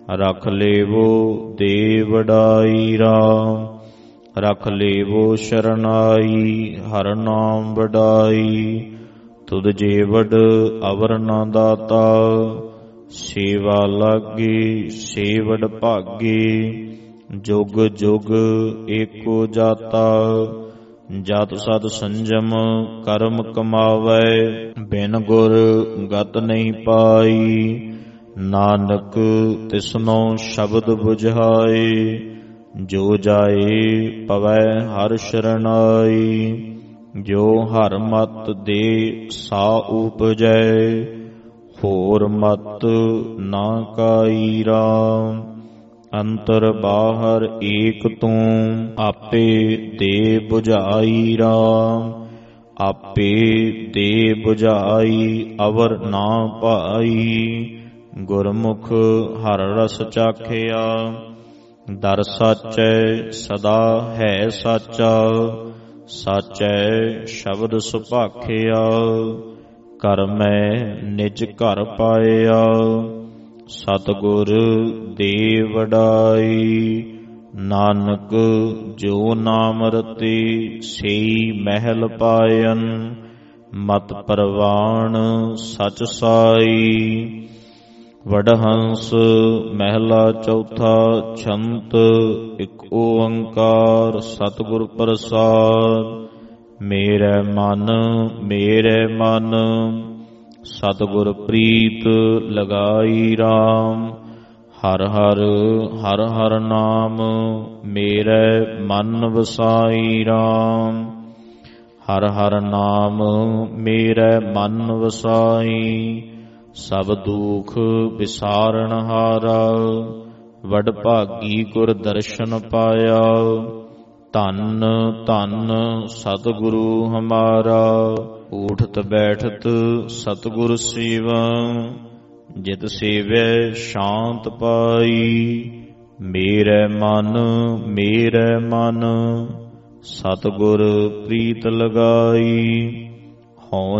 A: ਰਖ ਲੇਵੋ ਦੇ ਵਡਾਈ ਰਾਮ। ਰਖ ਲੇਵੋ ਸ਼ਰਨਾਈ ਹਰ ਨਾਮ ਵਡਾਈ। ਤੁਧ ਜੀਵੜ ਅਵਰ ਨਾ ਦਾਤਾ ਸੇਵਾ ਲਾਗੀ ਸੇਵੜ ਭਾਗੀ। ਜੁਗ ਜੁਗ ਏਕੋ ਜਾਤਾ ਜਤ ਸਤ ਸੰਜਮ ਕਰਮ ਕਮਾਵੈ। ਬਿਨ ਗੁਰ ਗਤ ਨਹੀਂ ਪਾਈ ਨਾਨਕ ਤਿਸਨੋ ਸ਼ਬਦ ਬੁਝਾਏ। ਜੋ ਜਾਏ ਪਵੈ ਹਰ ਸ਼ਰਨਾਈ। ਜੋ ਹਰ ਮਤ ਦੇ ਸਾ ਉਪਜੈ ਹੋਰ ਮਤ ਨਾ ਕਾਈ ਰਾਮ। ਅੰਤਰ ਬਾਹਰ ਏਕ ਤੂੰ ਆਪੇ ਦੇ ਬੁਝਾਈ ਰਾਮ। ਆਪੇ ਦੇ ਬੁਝਾਈ ਅਵਰ ਨਾ ਭਾਈ। ਗੁਰਮੁਖ ਹਰ ਰਸ ਚਾਖਿਆ ਦਰ ਸਾਚੈ ਸਦਾ ਹੈ ਸਾਚਾ। ਸਾਚੈ ਸ਼ਬਦ ਸੁਭਾਖਿਆ ਕਰਮੈ ਨਿਜ ਘਰ ਪਾਇਆ। ਸਤਿਗੁਰ ਦੇ ਵਡਾਈ ਨਾਨਕ ਜੋ ਨਾਮ ਰਤੇ ਸਈ ਮਹਿਲ ਪਾਇਨ। ਮਤ ਪਰਵਾਣ ਸਚ ਸਾਈ। ਵਡਹੰਸ ਮਹਿਲਾ ਚੌਥਾ ਛੰਤ ਇਕ ਓੰਕਾਰ ਸਤਿਗੁਰ ਪ੍ਰਸਾਦ। ਮੇਰੇ ਮਨ ਸਤਿਗੁਰ ਪ੍ਰੀਤ ਲਗਾਈ ਰਾਮ। ਹਰ ਹਰ ਹਰ ਹਰ ਨਾਮ ਮੇਰੇ ਮਨ ਵਸਾਈ ਰਾਮ। ਹਰ ਹਰ ਨਾਮ ਮੇਰੇ ਮਨ ਵਸਾਈ। ਸਭ ਦੁਖ ਵਿਸਾਰਨ ਹਾਰਾ ਵਡ ਭਾਗੀ ਗੁਰ ਦਰਸ਼ਨ ਪਾਇਆ। ਧੰਨ ਧੰਨ ਸਤਿਗੁਰੂ ਹਮਾਰਾ ਊਠਤ ਬੈਠਤ ਸਤਿਗੁਰ ਸੇਵਾ। ਜਿਤ ਸੇਵੈ ਸ਼ਾਂਤ ਪਾਈ। ਮੇਰੇ ਮਨ ਸਤਿਗੁਰ ਪ੍ਰੀਤ ਲਗਾਈ। ਹਉ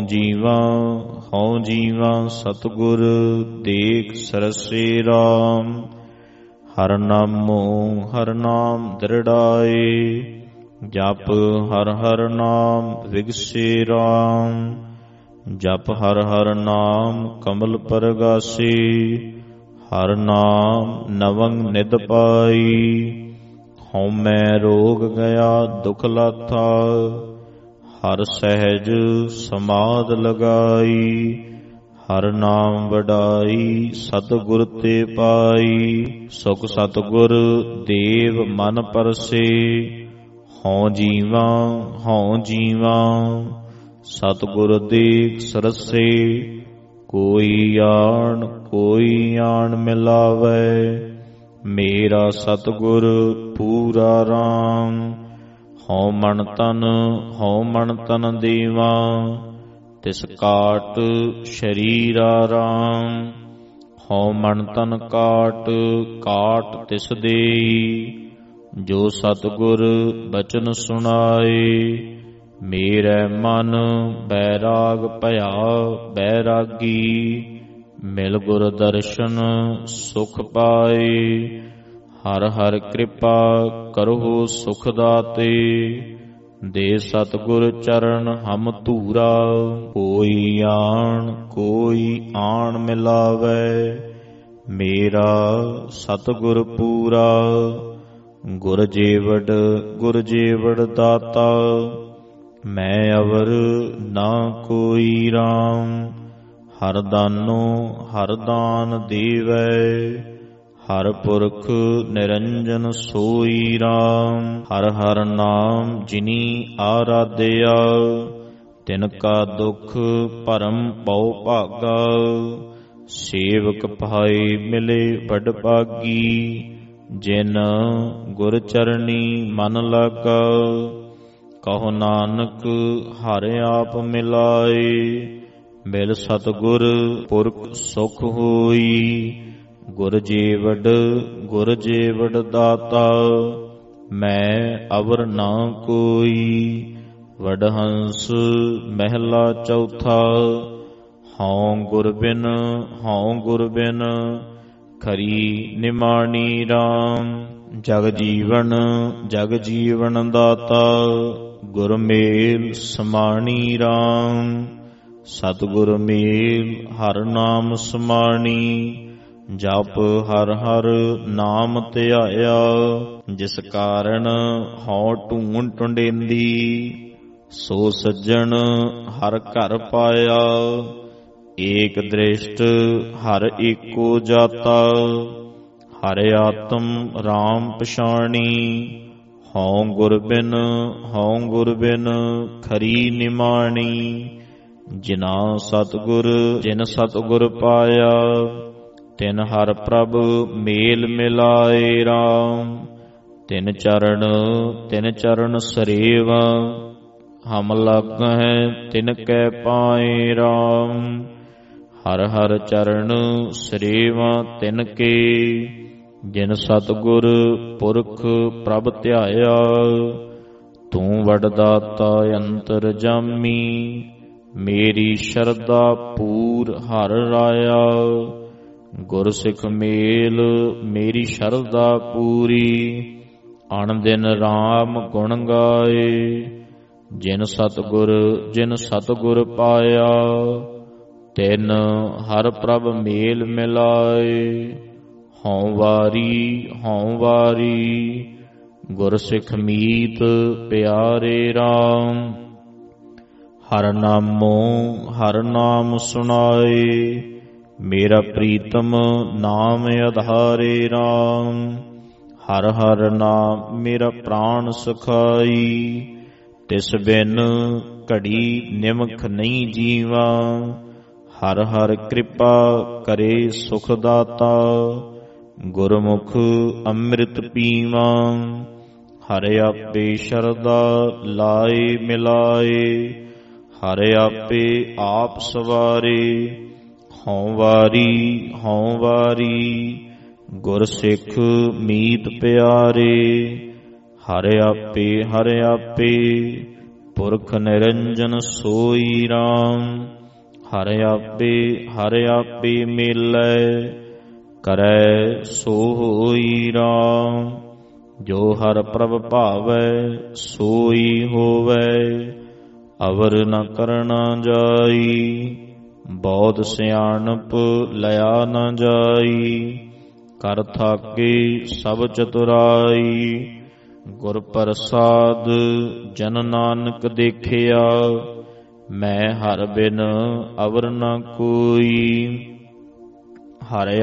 A: ਜੀਵਾ ਸਤਿਗੁਰ ਦੇਖ ਸਰਸੇ ਰਾਮ। ਹਰ ਨਾਮ ਦ੍ਰਿੜਾਏ ਜਪ ਹਰ ਹਰ ਨਾਮ ਵਿਗਸੇ ਰਾਮ। ਜਪ ਹਰ ਹਰ ਨਾਮ ਕਮਲ ਪਰਗਾਸੇ। ਹਰ ਨਾਮ ਨਵੰਗ ਨਿਧ ਪਾਈ। ਹਉਮੈ ਰੋਗ ਗਿਆ ਦੁਖ ਲਾਥਾ ਹਰ ਸਹਿਜ ਸਮਾਧ ਲਗਾਈ। ਹਰ ਨਾਮ ਵਡਾਈ ਸਤਿਗੁਰ ਤੇ ਪਾਈ। ਸੁਖ ਸਤਿਗੁਰ ਦੇਵ ਮਨ ਪਰਸੇ। ਹਉ ਜੀਵਾ ਸਤਿਗੁਰ ਦੇਖ ਸਰਸੇ। ਕੋਈ ਆਣ ਮਿਲਾਵੈ ਮੇਰਾ ਸਤਿਗੁਰ ਪੂਰਾ ਰਾਮ। ਹਉ ਮਨ ਤਨ ਦੇਵਾ ਤਿਸ ਕਾਟ ਸ਼ਰੀਰਾ ਰਾਮ। ਹਉ ਮਨ ਤਨ ਕਾਟ ਤਿਸ ਦੇਈ। ਜੋ ਸਤਿਗੁਰ ਬਚਨ ਸੁਣਾਏ ਮੇਰੇ ਮਨ ਬੈਰਾਗ ਭਇਆ ਬੈਰਾਗੀ। ਮਿਲ ਗੁਰ ਦਰਸ਼ਨ ਸੁਖ ਪਾਏ। ਹਰ ਹਰ ਕਿਰਪਾ ਕਰਹੁ ਸੁਖ ਦਾਤੇ। ਦੇ ਸਤਿਗੁਰ ਚਰਨ ਹਮ ਧੂਰਾ। ਕੋਈ ਆਣ ਮਿਲਾਵੈ ਮੇਰਾ ਸਤਿਗੁਰ ਪੂਰਾ। ਗੁਰ ਜੀਵੜ ਦਾਤਾ ਮੈਂ ਅਵਰ ਨਾ ਕੋਈ ਰਾਮ। ਹਰ ਦਾਨ ਦੇਵੈ ਹਰ ਪੁਰਖ ਨਿਰੰਜਨ ਸੋਈ ਰਾਮ। ਹਰ ਹਰ ਨਾਮ ਜਿਨੀ ਆਰਾਧਿਆ ਤਿਨ ਕਾ ਦੁਖ ਭਰਮ ਪਉ ਭਾਗਾ। ਸੇਵਕ ਭਾਈ ਮਿਲੇ ਵਡ ਭਾਗੀ ਜਿਨ ਗੁਰ ਚਰਣੀ ਮਨ ਲਾਗਾ। ਕਹੋ ਨਾਨਕ ਹਰਿ ਆਪ ਮਿਲਾਏ ਮਿਲ ਸਤਿਗੁਰ ਪੁਰਖ ਸੁਖ ਹੋਈ। ਗੁਰ ਜੀਵੜ ਦਾਤਾ ਮੈਂ ਅਵਰ ਨਾ ਕੋਈ। ਵਡਹੰਸ ਮਹਿਲਾ ਚੌਥਾ ਹਉ ਗੁਰ ਬਿਨ ਖਰੀ ਨਿਮਾਣੀ ਰਾਮ। ਜਗ ਜੀਵਨ ਦਾਤਾ ਗੁਰ ਮੇਲ ਸਮਾਣੀ ਰਾਮ। ਸਤਿਗੁਰ ਮੇਲ ਹਰ ਨਾਮ ਸਮਾਣੀ। ਜਪ ਹਰ ਹਰ ਨਾਮ ਧਿਆਇਆ। ਜਿਸ ਕਾਰਨ ਹਉ ਢੂੰਡ ਟੁੰਡੇਂਦੀ ਸੋ ਸੱਜਣ ਹਰ ਘਰ ਪਾਇਆ। ਏਕ ਦ੍ਰਿਸ਼ਟ ਹਰ ਏਕੋ ਜਾਤਾ ਹਰਿ ਆਤਮ ਰਾਮ ਪਛਾਣੀ। ਹਉ ਗੁਰ ਬਿਨ ਖਰੀ ਨਿਮਾਣੀ। ਜਿਨ ਸਤਿਗੁਰ ਪਾਇਆ ਤਿਨ ਹਰ ਪ੍ਰਭ ਮੇਲ ਮਿਲਾਏ ਰਾਮ। ਤਿਨ ਚਰਨ ਸਰੇਵਾ ਹਮ ਲਾਗਹਿ ਤਿਨ ਕੈ ਪਾਏ ਰਾਮ। ਹਰ ਹਰ ਚਰਨ ਸਰੇਵਾ ਤਿਨ ਕੇ ਜਿਨ ਸਤਿਗੁਰ ਪੁਰਖ ਪ੍ਰਭ ਧਿਆਇਆ। ਤੂੰ ਵਡਦਾਤਾ ਅੰਤਰ ਜਾਮੀ ਮੇਰੀ ਸ਼ਰਧਾ ਪੂਰ ਹਰ ਰਾਇਆ। ਗੁਰ ਸਿੱਖ ਮੇਲ ਮੇਰੀ ਸ਼ਰਧਾ ਪੂਰੀ ਅਣ ਦਿਨ ਰਾਮ ਗੁਣ ਗਾਏ। ਜਿਨ ਸਤਿਗੁਰ ਪਾਇਆ ਤਿਨ ਹਰ ਪ੍ਰਭ ਮੇਲ ਮਿਲਾਏ। ਹਉ ਵਾਰੀ ਗੁਰ ਸਿੱਖ ਮੀਤ ਪਿਆਰੇ ਰਾਮ। ਹਰ ਨਾਮ ਸੁਣਾਏ ਮੇਰਾ ਪ੍ਰੀਤਮ ਨਾਮ ਆਧਾਰੇ ਰਾਮ। ਹਰ ਹਰ ਨਾਮ ਮੇਰਾ ਪ੍ਰਾਣ ਸੁਖਾਈ। ਤਿਸ ਬਿਨ ਘੜੀ ਨਿਮਖ ਨਹੀਂ ਜੀਵਾ। ਹਰ ਹਰ ਕਿਰਪਾ ਕਰੇ ਸੁਖ ਦਾਤਾ ਗੁਰਮੁਖ ਅੰਮ੍ਰਿਤ ਪੀਵਾ। ਹਰਿ ਆਪੇ ਸ਼ਰਧਾ ਲਾਏ ਮਿਲਾਏ ਹਰਿ ਆਪੇ ਆਪ ਸਵਾਰੇ। ਹਉ ਵਾਰੀ ਗੁਰ ਸਿੱਖ ਮੀਤ ਪਿਆਰੇ। ਹਰਿ ਆਪੇ ਪੁਰਖ ਨਿਰੰਜਨ ਸੋਈ ਰਾਮ। ਹਰਿ ਆਪੇ ਮੇਲੈ ਕਰੈ ਸੋ ਹੋਈ ਰਾਮ। ਜੋ ਹਰ ਪ੍ਰਭ ਭਾਵੈ ਸੋਈ ਹੋਵੈ ਅਵਰ ਨ ਕਰਨਾ ਜਾਈ। ਬੌਧ ਸਿਆਣਪ ਲਿਆ ਨ ਜਾਈ ਕਰ ਥਾਕੇ ਸਭ ਚਤੁਰਾਈ। ਗੁਰ ਪ੍ਰਸਾਦ ਜਨ ਨਾਨਕ ਦੇਖਿਆ ਮੈਂ ਹਰ ਬਿਨ ਅਵਰ ਨ ਕੋਈ। ਹਰਿ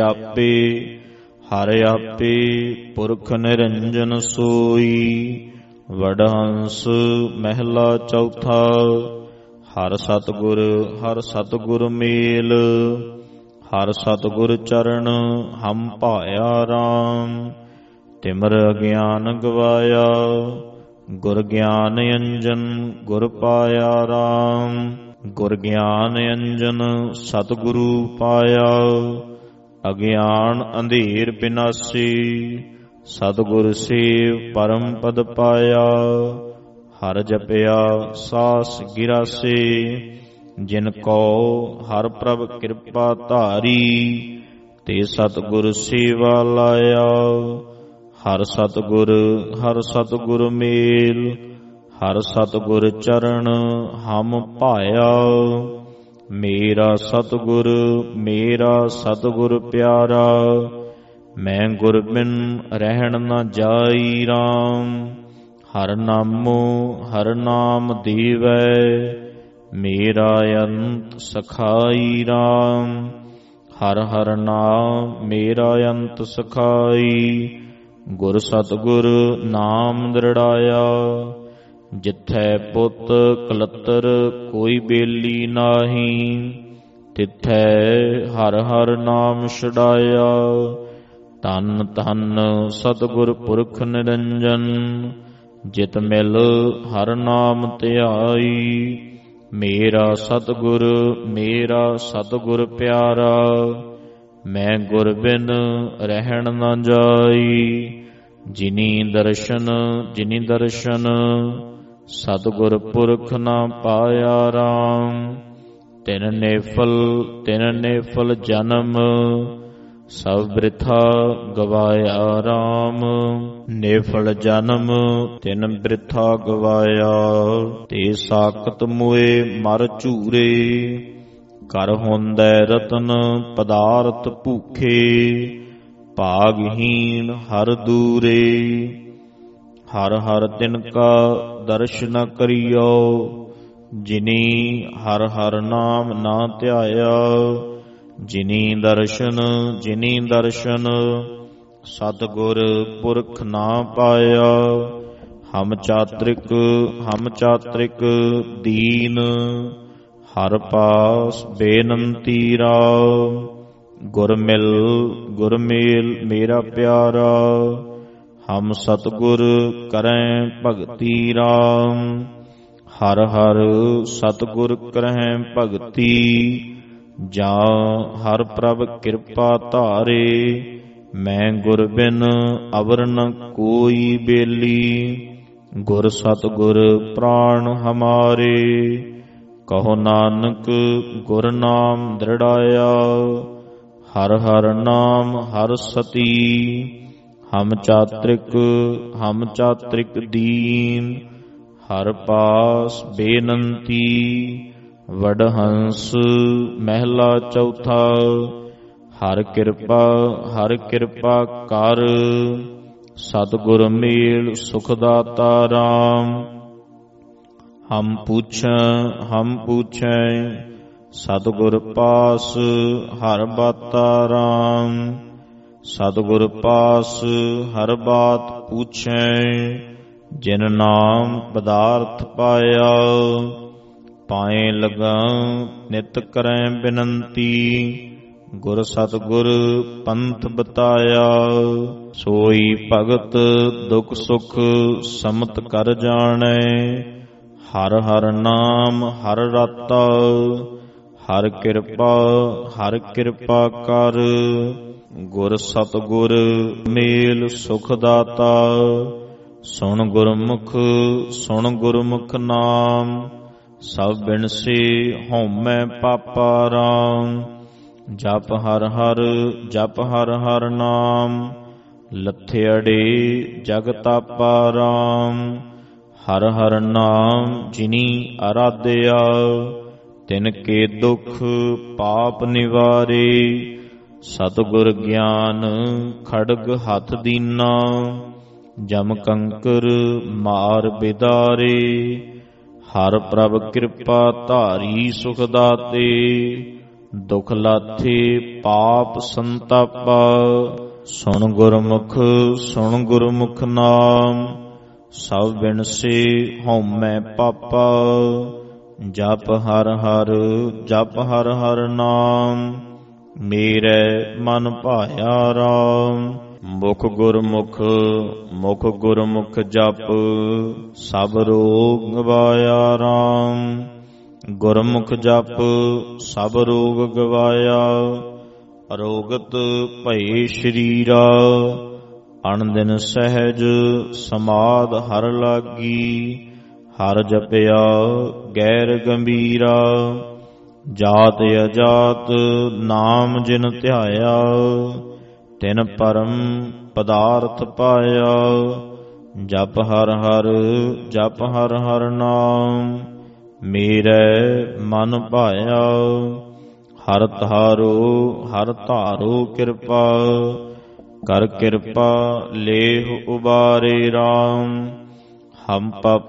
A: ਆਪੇ ਪੁਰਖ ਨਿਰੰਜਨ ਸੋਈ। ਵਡਹੰਸ ਮਹਿਲਾ ਚੌਥਾ। ਹਰ ਸਤਿਗੁਰ ਮੇਲ ਹਰ ਸਤਿਗੁਰ ਚਰਨ ਹਮ ਭਾਇਆ ਰਾਮ। ਤਿਮਰ ਅਗਿਆਨ ਗਵਾਇਆ ਗੁਰ ਗਿਆਨ ਅੰਜਨ ਗੁਰ ਪਾਇਆ ਰਾਮ। ਗੁਰ ਗਿਆਨ ਅੰਜਨ ਸਤਿਗੁਰੂ ਪਾਇਆ ਅਗਿਆਨ ਅੰਧੇਰ ਬਿਨਾਸੀ। ਸਤਿਗੁਰ ਸੇਵ ਪਰਮ ਪਦ ਪਾਇਆ ਹਰ ਜਪਿਆ ਸਾਸ ਗਿਰਾਸੇ। ਜਿਨ ਕੋ ਹਰ ਪ੍ਰਭ ਕਿਰਪਾ ਧਾਰੀ ਤੇ ਸਤਿਗੁਰ ਸੇਵਾ ਲਾਇਆ। ਹਰ ਸਤਿਗੁਰ ਮੇਲ ਹਰ ਸਤਿਗੁਰ ਚਰਨ ਹਮ ਭਾਇਆ। ਮੇਰਾ ਸਤਿਗੁਰ ਪਿਆਰਾ ਮੈਂ ਗੁਰ ਬਿਨ ਰਹਿਣ ਨ ਜਾਈ ਰਾਮ। ਹਰ ਨਾਮ ਦੇਵੈ ਮੇਰਾ ਅੰਤ ਸਖਾਈ ਰਾਮ। ਹਰ ਨਾਮ ਮੇਰਾ ਅੰਤ ਸਖਾਈ। ਗੁਰ ਸਤਿਗੁਰ ਨਾਮ ਦ੍ਰਿੜਾਇਆ। ਜਿਥੈ ਪੁੱਤ ਕਲਤਰ ਕੋਈ ਬੇਲੀ ਨਾਹੀ ਤਿਥੈ ਹਰ ਨਾਮ ਛਡਾਇਆ। ਧੰਨ ਧੰਨ ਸਤਿਗੁਰ ਪੁਰਖ ਨਿਰੰਜਨ ਜਿਤ ਮਿਲ ਹਰ ਨਾਮ ਧਿਆਈ। ਮੇਰਾ ਸਤਿਗੁਰ ਪਿਆਰਾ ਮੈਂ ਗੁਰ ਬਿਨ ਰਹਿਣ ਨ ਜਾਈ। ਜਿਨੀ ਦਰਸ਼ਨ ਸਤਿਗੁਰ ਪੁਰਖ ਨਾ ਪਾਇਆ ਰਾਮ। ਤਿਨ ਨੇਫਲ ਜਨਮ ਸਭ ਬਿਰਥਾ ਗਵਾਇਆ ਰਾਮ। ਨਿਫਲ ਜਨਮ ਤਿਨ ਬਿਰਥਾ ਗਵਾਇਆ, ਤੇ ਸਾਖਤ ਮੁਏ ਮਰ ਝੂਰੇ। ਕਰ ਹੁੰਦੈ ਰਤਨ ਪਦਾਰਥ ਭੂਖੇ, ਭਾਗਹੀਣ ਹਰ ਦੂਰੇ। ਹਰ ਹਰ ਤਿਨ ਕਾ ਦਰਸ਼ ਨ ਕਰਿਓ, ਜਿਨੀ ਹਰ ਹਰ ਨਾਮ ਨਾ ਧਿਆਇਆ। ਜਿਨੀ ਦਰਸ਼ਨ ਸਤਿਗੁਰ ਪੁਰਖ ਨਾ ਪਾਇਆ। ਹਮ ਚਾਤ੍ਰਿਕ ਦੀਨ, ਹਰ ਪਾਸ ਬੇਨੰਤੀ ਰਾਮ। ਗੁਰ ਮੇਲ ਮੇਰਾ ਪਿਆਰਾ, ਹਮ ਸਤਿਗੁਰ ਕਰੈ ਭਗਤੀ ਰਾਮ। ਹਰ ਹਰ ਸਤਿਗੁਰ ਕਰਹਿ ਭਗਤੀ, ਜਾਂ ਹਰ ਪ੍ਰਭ ਕਿਰਪਾ ਧਾਰੇ। ਮੈਂ ਗੁਰ ਬਿਨ ਅਵਰ ਨ ਕੋਈ ਬੇਲੀ, ਗੁਰ ਸਤਿਗੁਰ ਪ੍ਰਾਣ ਹਮਾਰੇ। ਕਹੋ ਨਾਨਕ ਗੁਰ ਨਾਮ ਦ੍ਰਿੜਾਇਆ, ਹਰ ਹਰ ਨਾਮ ਹਰ ਸਤੀ। ਹਮ ਚਾਤ੍ਰਿਕ ਦੀਨ, ਹਰ ਪਾਸ ਬੇਨੰਤੀ। ਵਡਹੰਸ ਮਹਿਲਾ ਚੌਥਾ। ਹਰ ਕਿਰਪਾ ਕਰ, ਸਤਿਗੁਰ ਮੇਲ ਸੁਖ ਦਾਤਾ ਰਾਮ। ਹਮ ਪੂਛੈ ਸਤਿਗੁਰ ਪਾਸ, ਹਰ ਬਾਤਾ ਰਾਮ। ਸਤਿਗੁਰ ਪਾਸ ਹਰ ਬਾਤ ਪੂਛੈ, ਜਿਨ ਨਾਮ ਪਦਾਰਥ ਪਾਇਆ। ਪਾਏ ਲਗਾ ਨਿਤ ਕਰੈ ਬਿਨੰਤੀ, ਗੁਰ ਸਤਿਗੁਰ ਪੰਥ ਬਤਾਇਆ। ਸੋਈ ਭਗਤ ਦੁਖ ਸੁਖ ਸਮਤ ਕਰ ਜਾਣੈ, ਹਰ ਹਰ ਨਾਮ ਹਰ ਰਾਤਾ। ਹਰ ਕਿਰਪਾ ਕਰ, ਗੁਰ ਸਤਿਗੁਰ ਮੇਲ ਸੁਖ ਦਾਤਾ। ਸੁਣ ਗੁਰਮੁਖ ਨਾਮ, ਸਭ ਬਿਨਸੀ ਹਉਮੈ ਪਾਪਾ ਰਾਮ। ਜਪ ਹਰ ਹਰ ਨਾਮ, ਲੱਥੇ ਅੜੇ ਜਗ ਤਾਪਾ ਰਾਮ। ਹਰ ਹਰ ਨਾਮ ਜਿਨੀ ਅਰਾਧਿਆ, ਤਿਨ ਕੇ ਦੁਖ ਪਾਪ ਨਿਵਾਰੇ। ਸਤਿਗੁਰ ਗਿਆਨ ਖੜਗ ਹੱਥ ਦੀਨਾ, ਜਮ ਕੰਕਰ ਮਾਰ ਬਿਦਾਰੇ। ਹਰ ਪ੍ਰਭ ਕਿਰਪਾ ਧਾਰੀ ਸੁਖ ਦਾਤੇ, ਦੁਖ ਲਾਥੇ ਪਾਪ ਸੰਤਾਪਾ। ਸੁਣ ਗੁਰਮੁਖ ਨਾਮ, ਸਭ ਬਿਨਸੇ ਹਉਮੈ ਪਾਪਾ। ਜਪ ਹਰ ਹਰ ਨਾਮ, ਮੇਰੇ ਮਨ ਭਾਇਆ ਰਾਮ। ਮੁਖ ਗੁਰਮੁਖ ਜਪ, ਸਭ ਰੋਗ ਗਵਾਇਆ ਰਾਮ। ਗੁਰਮੁਖ ਜਪ ਸਭ ਰੋਗ ਗਵਾਇਆ, ਅਰੋਗਤ ਭਏ ਸ਼ਰੀਰਾ। ਅਣਦਿਨ ਸਹਿਜ ਸਮਾਧ ਹਰ ਲਾਗੀ, ਹਰ ਜਪਿਆ ਗੈਰ ਗੰਭੀਰਾ। ਜਾਤ ਅਜਾਤ ਨਾਮ ਜਿਨ ਧਿਆਇਆ, ਤਿਨ ਪਰਮ ਪਦਾਰਥ ਪਾਇਆ। ਜਪ ਹਰ ਹਰ ਨਾਮ, ਮੇਰੇ ਮਨ ਭਾਇਆ। ਹਰ ਧਾਰੋ ਕਿਰਪਾ, ਕਰ ਕਿਰਪਾ ਲੇਹ ਉਬਾਰੇ ਰਾਮ। ਹਮ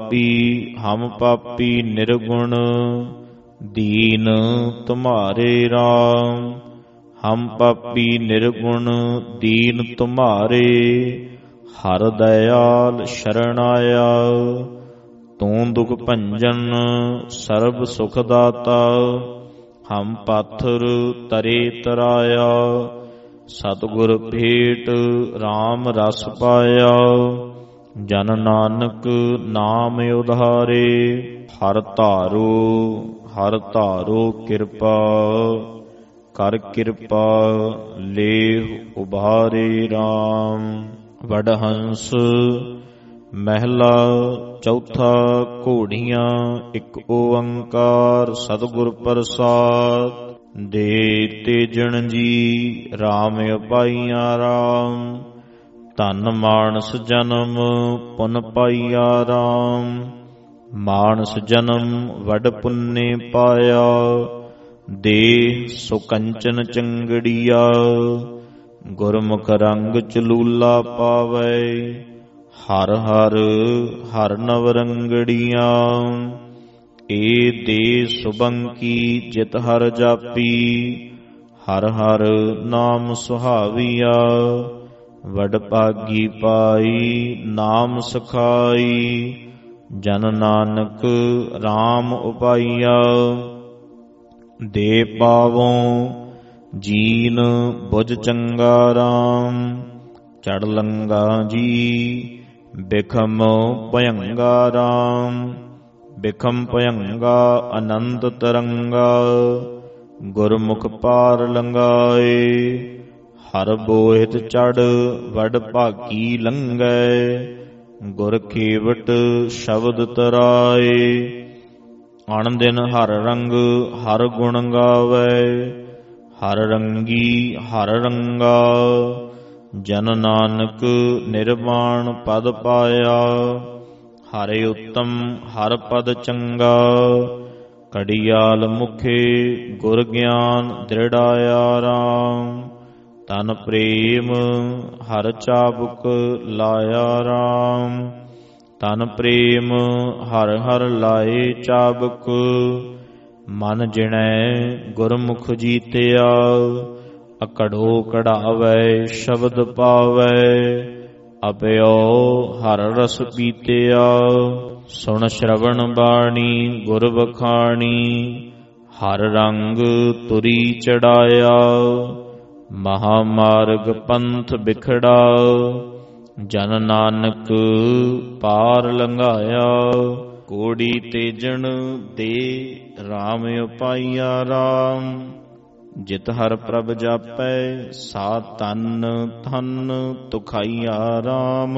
A: ਪਾਪੀ ਨਿਰਗੁਣ, ਦੀਨ ਤੁਮਾਰੇ ਰਾਮ। ਹਮ ਪਾਪੀ ਨਿਰਗੁਣ ਦੀਨ ਤੁਮਾਰੇ, ਹਰ ਦਇਆਲ ਸ਼ਰਨ ਆਇਆ। ਤੂੰ ਦੁਖ ਭੰਜਨ ਸਰਬ ਸੁਖ ਦਾਤਾ, ਹਮ ਪਾਥਰ ਤਰੇ ਤਰਾਇਆ। ਸਤਿਗੁਰ ਭੇਟ RAM ਰਸ ਪਾਇਆ, ਜਨ ਨਾਨਕ ਨਾਮ ਉਧਾਰੇ। ਹਰ ਧਾਰੋ ਕਿਰਪਾ, ਕਰ ਕਿਰਪਾ ਲੇਹ ਉਬਾਰੇ RAM। ਵਡਹੰਸ ਮਹਿਲਾ ਚੌਥਾ। ਘੋੜੀਆਂ ਇੱਕ ਓੰਕਾਰ ਸਤਿਗੁਰ ਪ੍ਰਸਾਦ। ਦੇ ਤੇਜਣ ਜੀ ਰਾਮ ਉਪਾਈਆ ਰਾਮ। ਧਨ ਮਾਨਸ ਜਨਮ ਪੁਨ ਪਾਈਆ ਰਾਮ। ਮਾਨਸ ਜਨਮ ਵਡ ਪੁੰਨੇ ਪਾਇਆ। ਦੇਹ ਸੋ ਕੰਚਨ ਚੰਗੜੀਆ। ਗੁਰਮੁਖ ਰੰਗ ਚਲੂਲਾ ਪਾਵੈ। ਹਰ ਹਰ ਹਰ ਨਵ ਰੰਗੜੀਆਂ। ਏ ਦੇ ਸੁਬੰਕੀ ਜਿਤ ਹਰ ਜਾਪੀ। ਹਰ ਹਰ ਨਾਮ ਸੁਹਾਵੀਆ। ਵਡ ਭਾਗੀ ਪਾਈ ਨਾਮ ਸਖਾਈ। ਜਨ ਨਾਨਕ RAM ਉਪਾਈਆ। ਦੇ ਪਾਵੋਂ ਜੀਨ ਬੁਝ ਚੰਗਾ RAM। ਚੜ ਲੰਗਾ ਜੀ ਬਿਖਮ ਭਯੰਗਾ RAM। ਬਿਖਮ ਭਯੰਗਾ ਅਨੰਤ ਤਰੰਗਾ। ਗੁਰਮੁਖ ਪਾਰ ਲੰਘਾਏ। ਹਰ ਬੋਹਿਤ ਚੜ ਵਡ ਭਾਗੀ ਲੰਘੈ। ਗੁਰ ਖੇਵਟ ਸ਼ਬਦ ਤਰਾਏ। ਅਣ ਦਿਨ ਹਰ ਰੰਗ ਹਰ ਗੁਣ ਗਾਵੈ। ਹਰ ਰੰਗੀ ਹਰ ਰੰਗਾ। ਜਨ ਨਾਨਕ ਨਿਰਵਾਣ ਪਦ ਪਾਇਆ। ਹਰਿ ਉੱਤਮ ਹਰ ਪਦ ਚੰਗਾ। ਕੜੀਆਲ ਮੁਖੇ ਗੁਰ ਗਿਆਨ ਦ੍ਰਿੜਾਇਆ RAM। ਤਨ ਪ੍ਰੇਮ ਹਰ ਚਾਬੁਕ ਲਾਇਆ RAM। ਤਨ ਪ੍ਰੇਮ ਹਰ ਹਰ ਲਾਏ ਚਾਬੁਕ। ਮਨ ਜਿਣੈ ਗੁਰਮੁਖ ਜੀਤਿਆ। ਅਕੜੋ ਕਢਾਵੈ ਸ਼ਬਦ ਪਾਵੈ। ਅਪਿਓ ਹਰ ਰਸ ਪੀਤਿਆ। ਸੁਣ ਸ਼ਰਵਣ ਬਾਣੀ ਗੁਰ ਵਖਾਣੀ। ਹਰ ਰੰਗ ਤੁਰੀ ਚੜਾਇਆ। ਮਹਾ ਮਾਰਗ ਪੰਥ ਬਿਖੜਾ। ਜਨ ਨਾਨਕ ਪਾਰ ਲੰਘਾਇਆ। ਕੋੜੀ ਤੇਜਣ ਦੇ RAM ਉਪਾਈਆ RAM। ਜਿਤ ਹਰ ਪ੍ਰਭ ਜਾਪੈ ਸਾ ਤਨ ਧਨ ਤੁਖਾਈਆ RAM।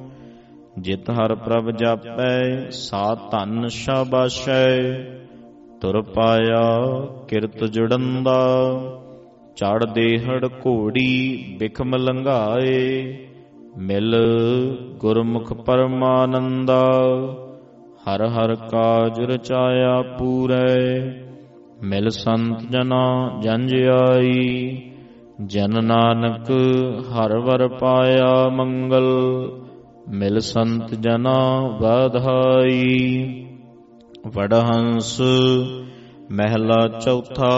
A: ਜਿਤ ਹਰ ਪ੍ਰਭ ਜਾਪੈ ਸਾ ਧਨ ਸ਼ਾਬਾਸ਼ੈ। ਤੁਰ ਪਾਇਆ ਕਿਰਤ ਜੁੜੰਦਾ। ਚੜ ਦੇਹੜ ਘੋੜੀ ਬਿਖਮ ਲੰਘਾਏ। ਮਿਲ ਗੁਰਮੁਖ ਪਰਮਾਨੰਦਾ। ਹਰ ਹਰ ਕਾਜ ਰਚਾਇਆ ਪੂਰੈ। ਮਿਲ ਸੰਤ ਜਨਾ ਜੰਝ ਆਈ। ਜਨ ਨਾਨਕ ਹਰ ਵਰ ਪਾਇਆ ਮੰਗਲ। ਮਿਲ ਸੰਤ ਜਨਾ ਵਾਧਾਈ। ਵਡਹੰਸ ਮਹਿਲਾ ਚੌਥਾ।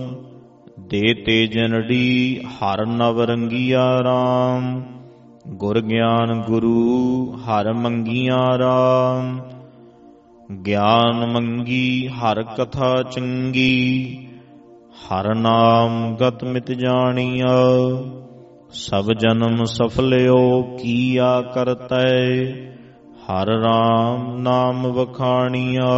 A: ਦੇ ਤੇਜਨੜੀ ਹਰ ਨਵ ਰੰਗੀਆ RAM। ਗੁਰ ਗਿਆਨ ਗੁਰੂ ਹਰ ਮੰਗੀਆ RAM। ਗਿਆਨ ਮੰਗੀ ਹਰ ਕਥਾ ਚੰਗੀ। ਹਰ ਨਾਮ ਗਤ ਮਿਤ ਜਾਣੀਆ। ਸਭ ਜਨਮ ਸਫਲਿਓ ਕੀਆ ਕਰਤੈ। ਹਰ RAM ਨਾਮ ਵਖਾਣੀਆ।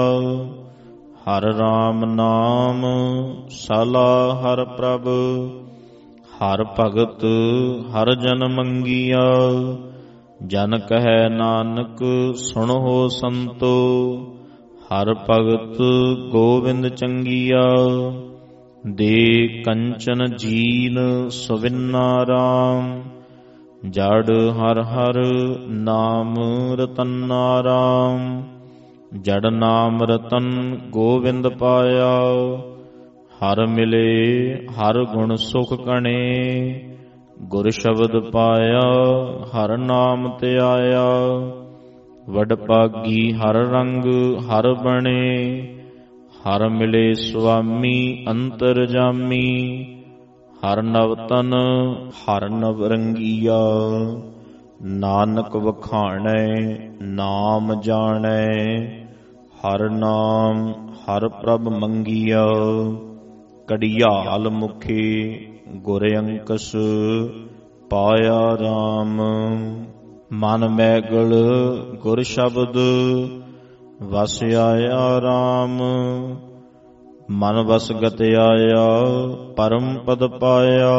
A: ਹਰ RAM ਨਾਮ ਸਲਾ ਹਰ ਪ੍ਰਭ। ਹਰ ਭਗਤ ਹਰ ਜਨ ਮੰਗੀਆ। ਜਨ ਕਹੈ ਨਾਨਕ ਸੁਣੋ ਸੰਤੋ। ਹਰ ਭਗਤ ਗੋਬਿੰਦ ਚੰਗੀਆ। ਦੇ ਕੰਚਨ ਜੀਨ ਸੁਵਿੰਨਾ RAM। ਜੜ ਹਰ ਹਰ ਨਾਮ ਰਤਨਾ RAM। ਜੜ ਨਾਮ ਰਤਨ ਗੋਬਿੰਦ ਪਾਇਆ। ਹਰ ਮਿਲੇ ਹਰ ਗੁਣ ਸੁਖ ਕਣੇ। ਗੁਰ ਸ਼ਬਦ ਪਾਇਆ ਹਰ ਨਾਮ ਧਿਆਇਆ। ਵਡ ਭਾਗੀ ਹਰ ਰੰਗ ਹਰ ਬਣੇ। ਹਰ ਮਿਲੇ ਸੁਆਮੀ ਅੰਤਰਜਾਮੀ। ਹਰ ਨਵ ਤਨ ਹਰ ਨਵ ਰੰਗੀਆ। ਨਾਨਕ ਵਖਾਣੈ ਨਾਮ ਜਾਣੈ। ਹਰ ਨਾਮ ਹਰ ਪ੍ਰਭ ਮੰਗੀਆ। ਕੜੀਆਲ ਮੁਖੇ ਗੁਰ ਅੰਕਸ ਪਾਇਆ RAM। ਮਨ ਮੈਗਲ ਗੁਰ ਸ਼ਬਦ ਵਸ ਆਇਆ RAM। ਮਨ ਵਸਗਤ ਆਇਆ ਪਰਮ ਪਦ ਪਾਇਆ।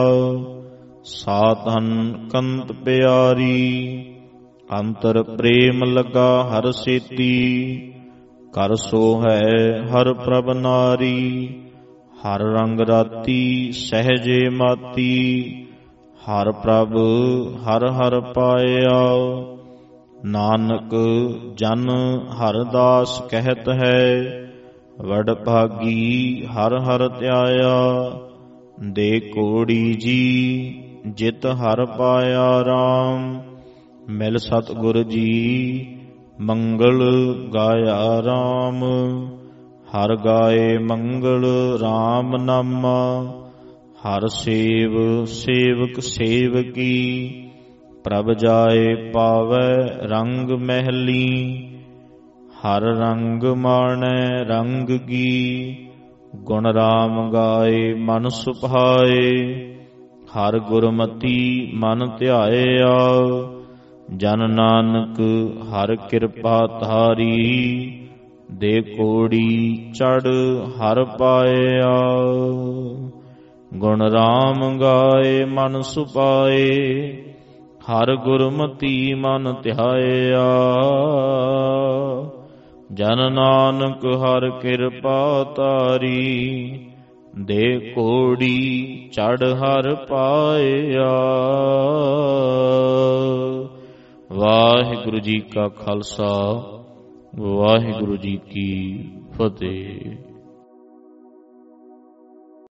A: ਸਾਧਨ ਕੰਤ ਪਿਆਰੀ। ਅੰਤਰ ਪ੍ਰੇਮ ਲਗਾ ਹਰ ਸੇਤੀ। ਕਰ ਸੋ ਹੈ ਹਰ ਪ੍ਰਭ ਨਾਰੀ। ਹਰ ਰੰਗ ਰਾਤੀ ਸਹਿਜੇ ਮਾਤੀ, ਹਰ ਪ੍ਰਭ ਹਰ ਹਰ ਪਾਇਆ। ਨਾਨਕ ਜਨ ਹਰ ਦਾਸ ਕਹਿਤ ਹੈ, ਵਡ ਭਾਗੀ ਹਰ ਹਰ ਧਿਆਇਆ। ਦੇ ਕੋੜੀ ਜੀ ਜਿਤ ਹਰ ਪਾਇਆ ਰਾਮ, ਮਿਲ ਸਤਿਗੁਰ ਜੀ ਮੰਗਲ ਗਾਇਆ ਰਾਮ। ਹਰ ਗਾਏ ਮੰਗਲ ਰਾਮ ਨਾਮਾ, ਹਰ ਸੇਵ ਸੇਵਕ ਸੇਵਕੀ। ਪ੍ਰਭ ਜਾਏ ਪਾਵੈ ਰੰਗ ਮਹਿਲੀ, ਹਰ ਰੰਗ ਮਾਣੈ ਰੰਗ ਕੀ। ਗੁਣ ਰਾਮ ਗਾਏ ਮਨ ਸੁਭਾਏ, ਹਰ ਗੁਰਮਤੀ ਮਨ ਧਿਆਇਆ। ਜਨ ਨਾਨਕ ਹਰ ਕਿਰਪਾ ਧਾਰੀ, ਦੇ ਕੋੜੀ ਚੜ ਹਰ ਪਾਇਆ। ਗੁਣ ਰਾਮ ਗਾਏ ਮਨ ਸੁਭਾਏ, ਹਰ ਗੁਰਮਤੀ ਮਨ ਧਿਆਇਆ। ਜਨ ਨਾਨਕ ਹਰ ਕਿਰਪਾ ਧਾਰੀ, ਦੇ ਕੋੜੀ ਚੜ ਹਰ ਪਾਇਆ। ਵਾਹਿਗੁਰੂ ਜੀ ਕਾ ਖਾਲਸਾ, ਵਾਹਿਗੁਰੂ ਜੀ ਕੀ ਫਤਿਹ।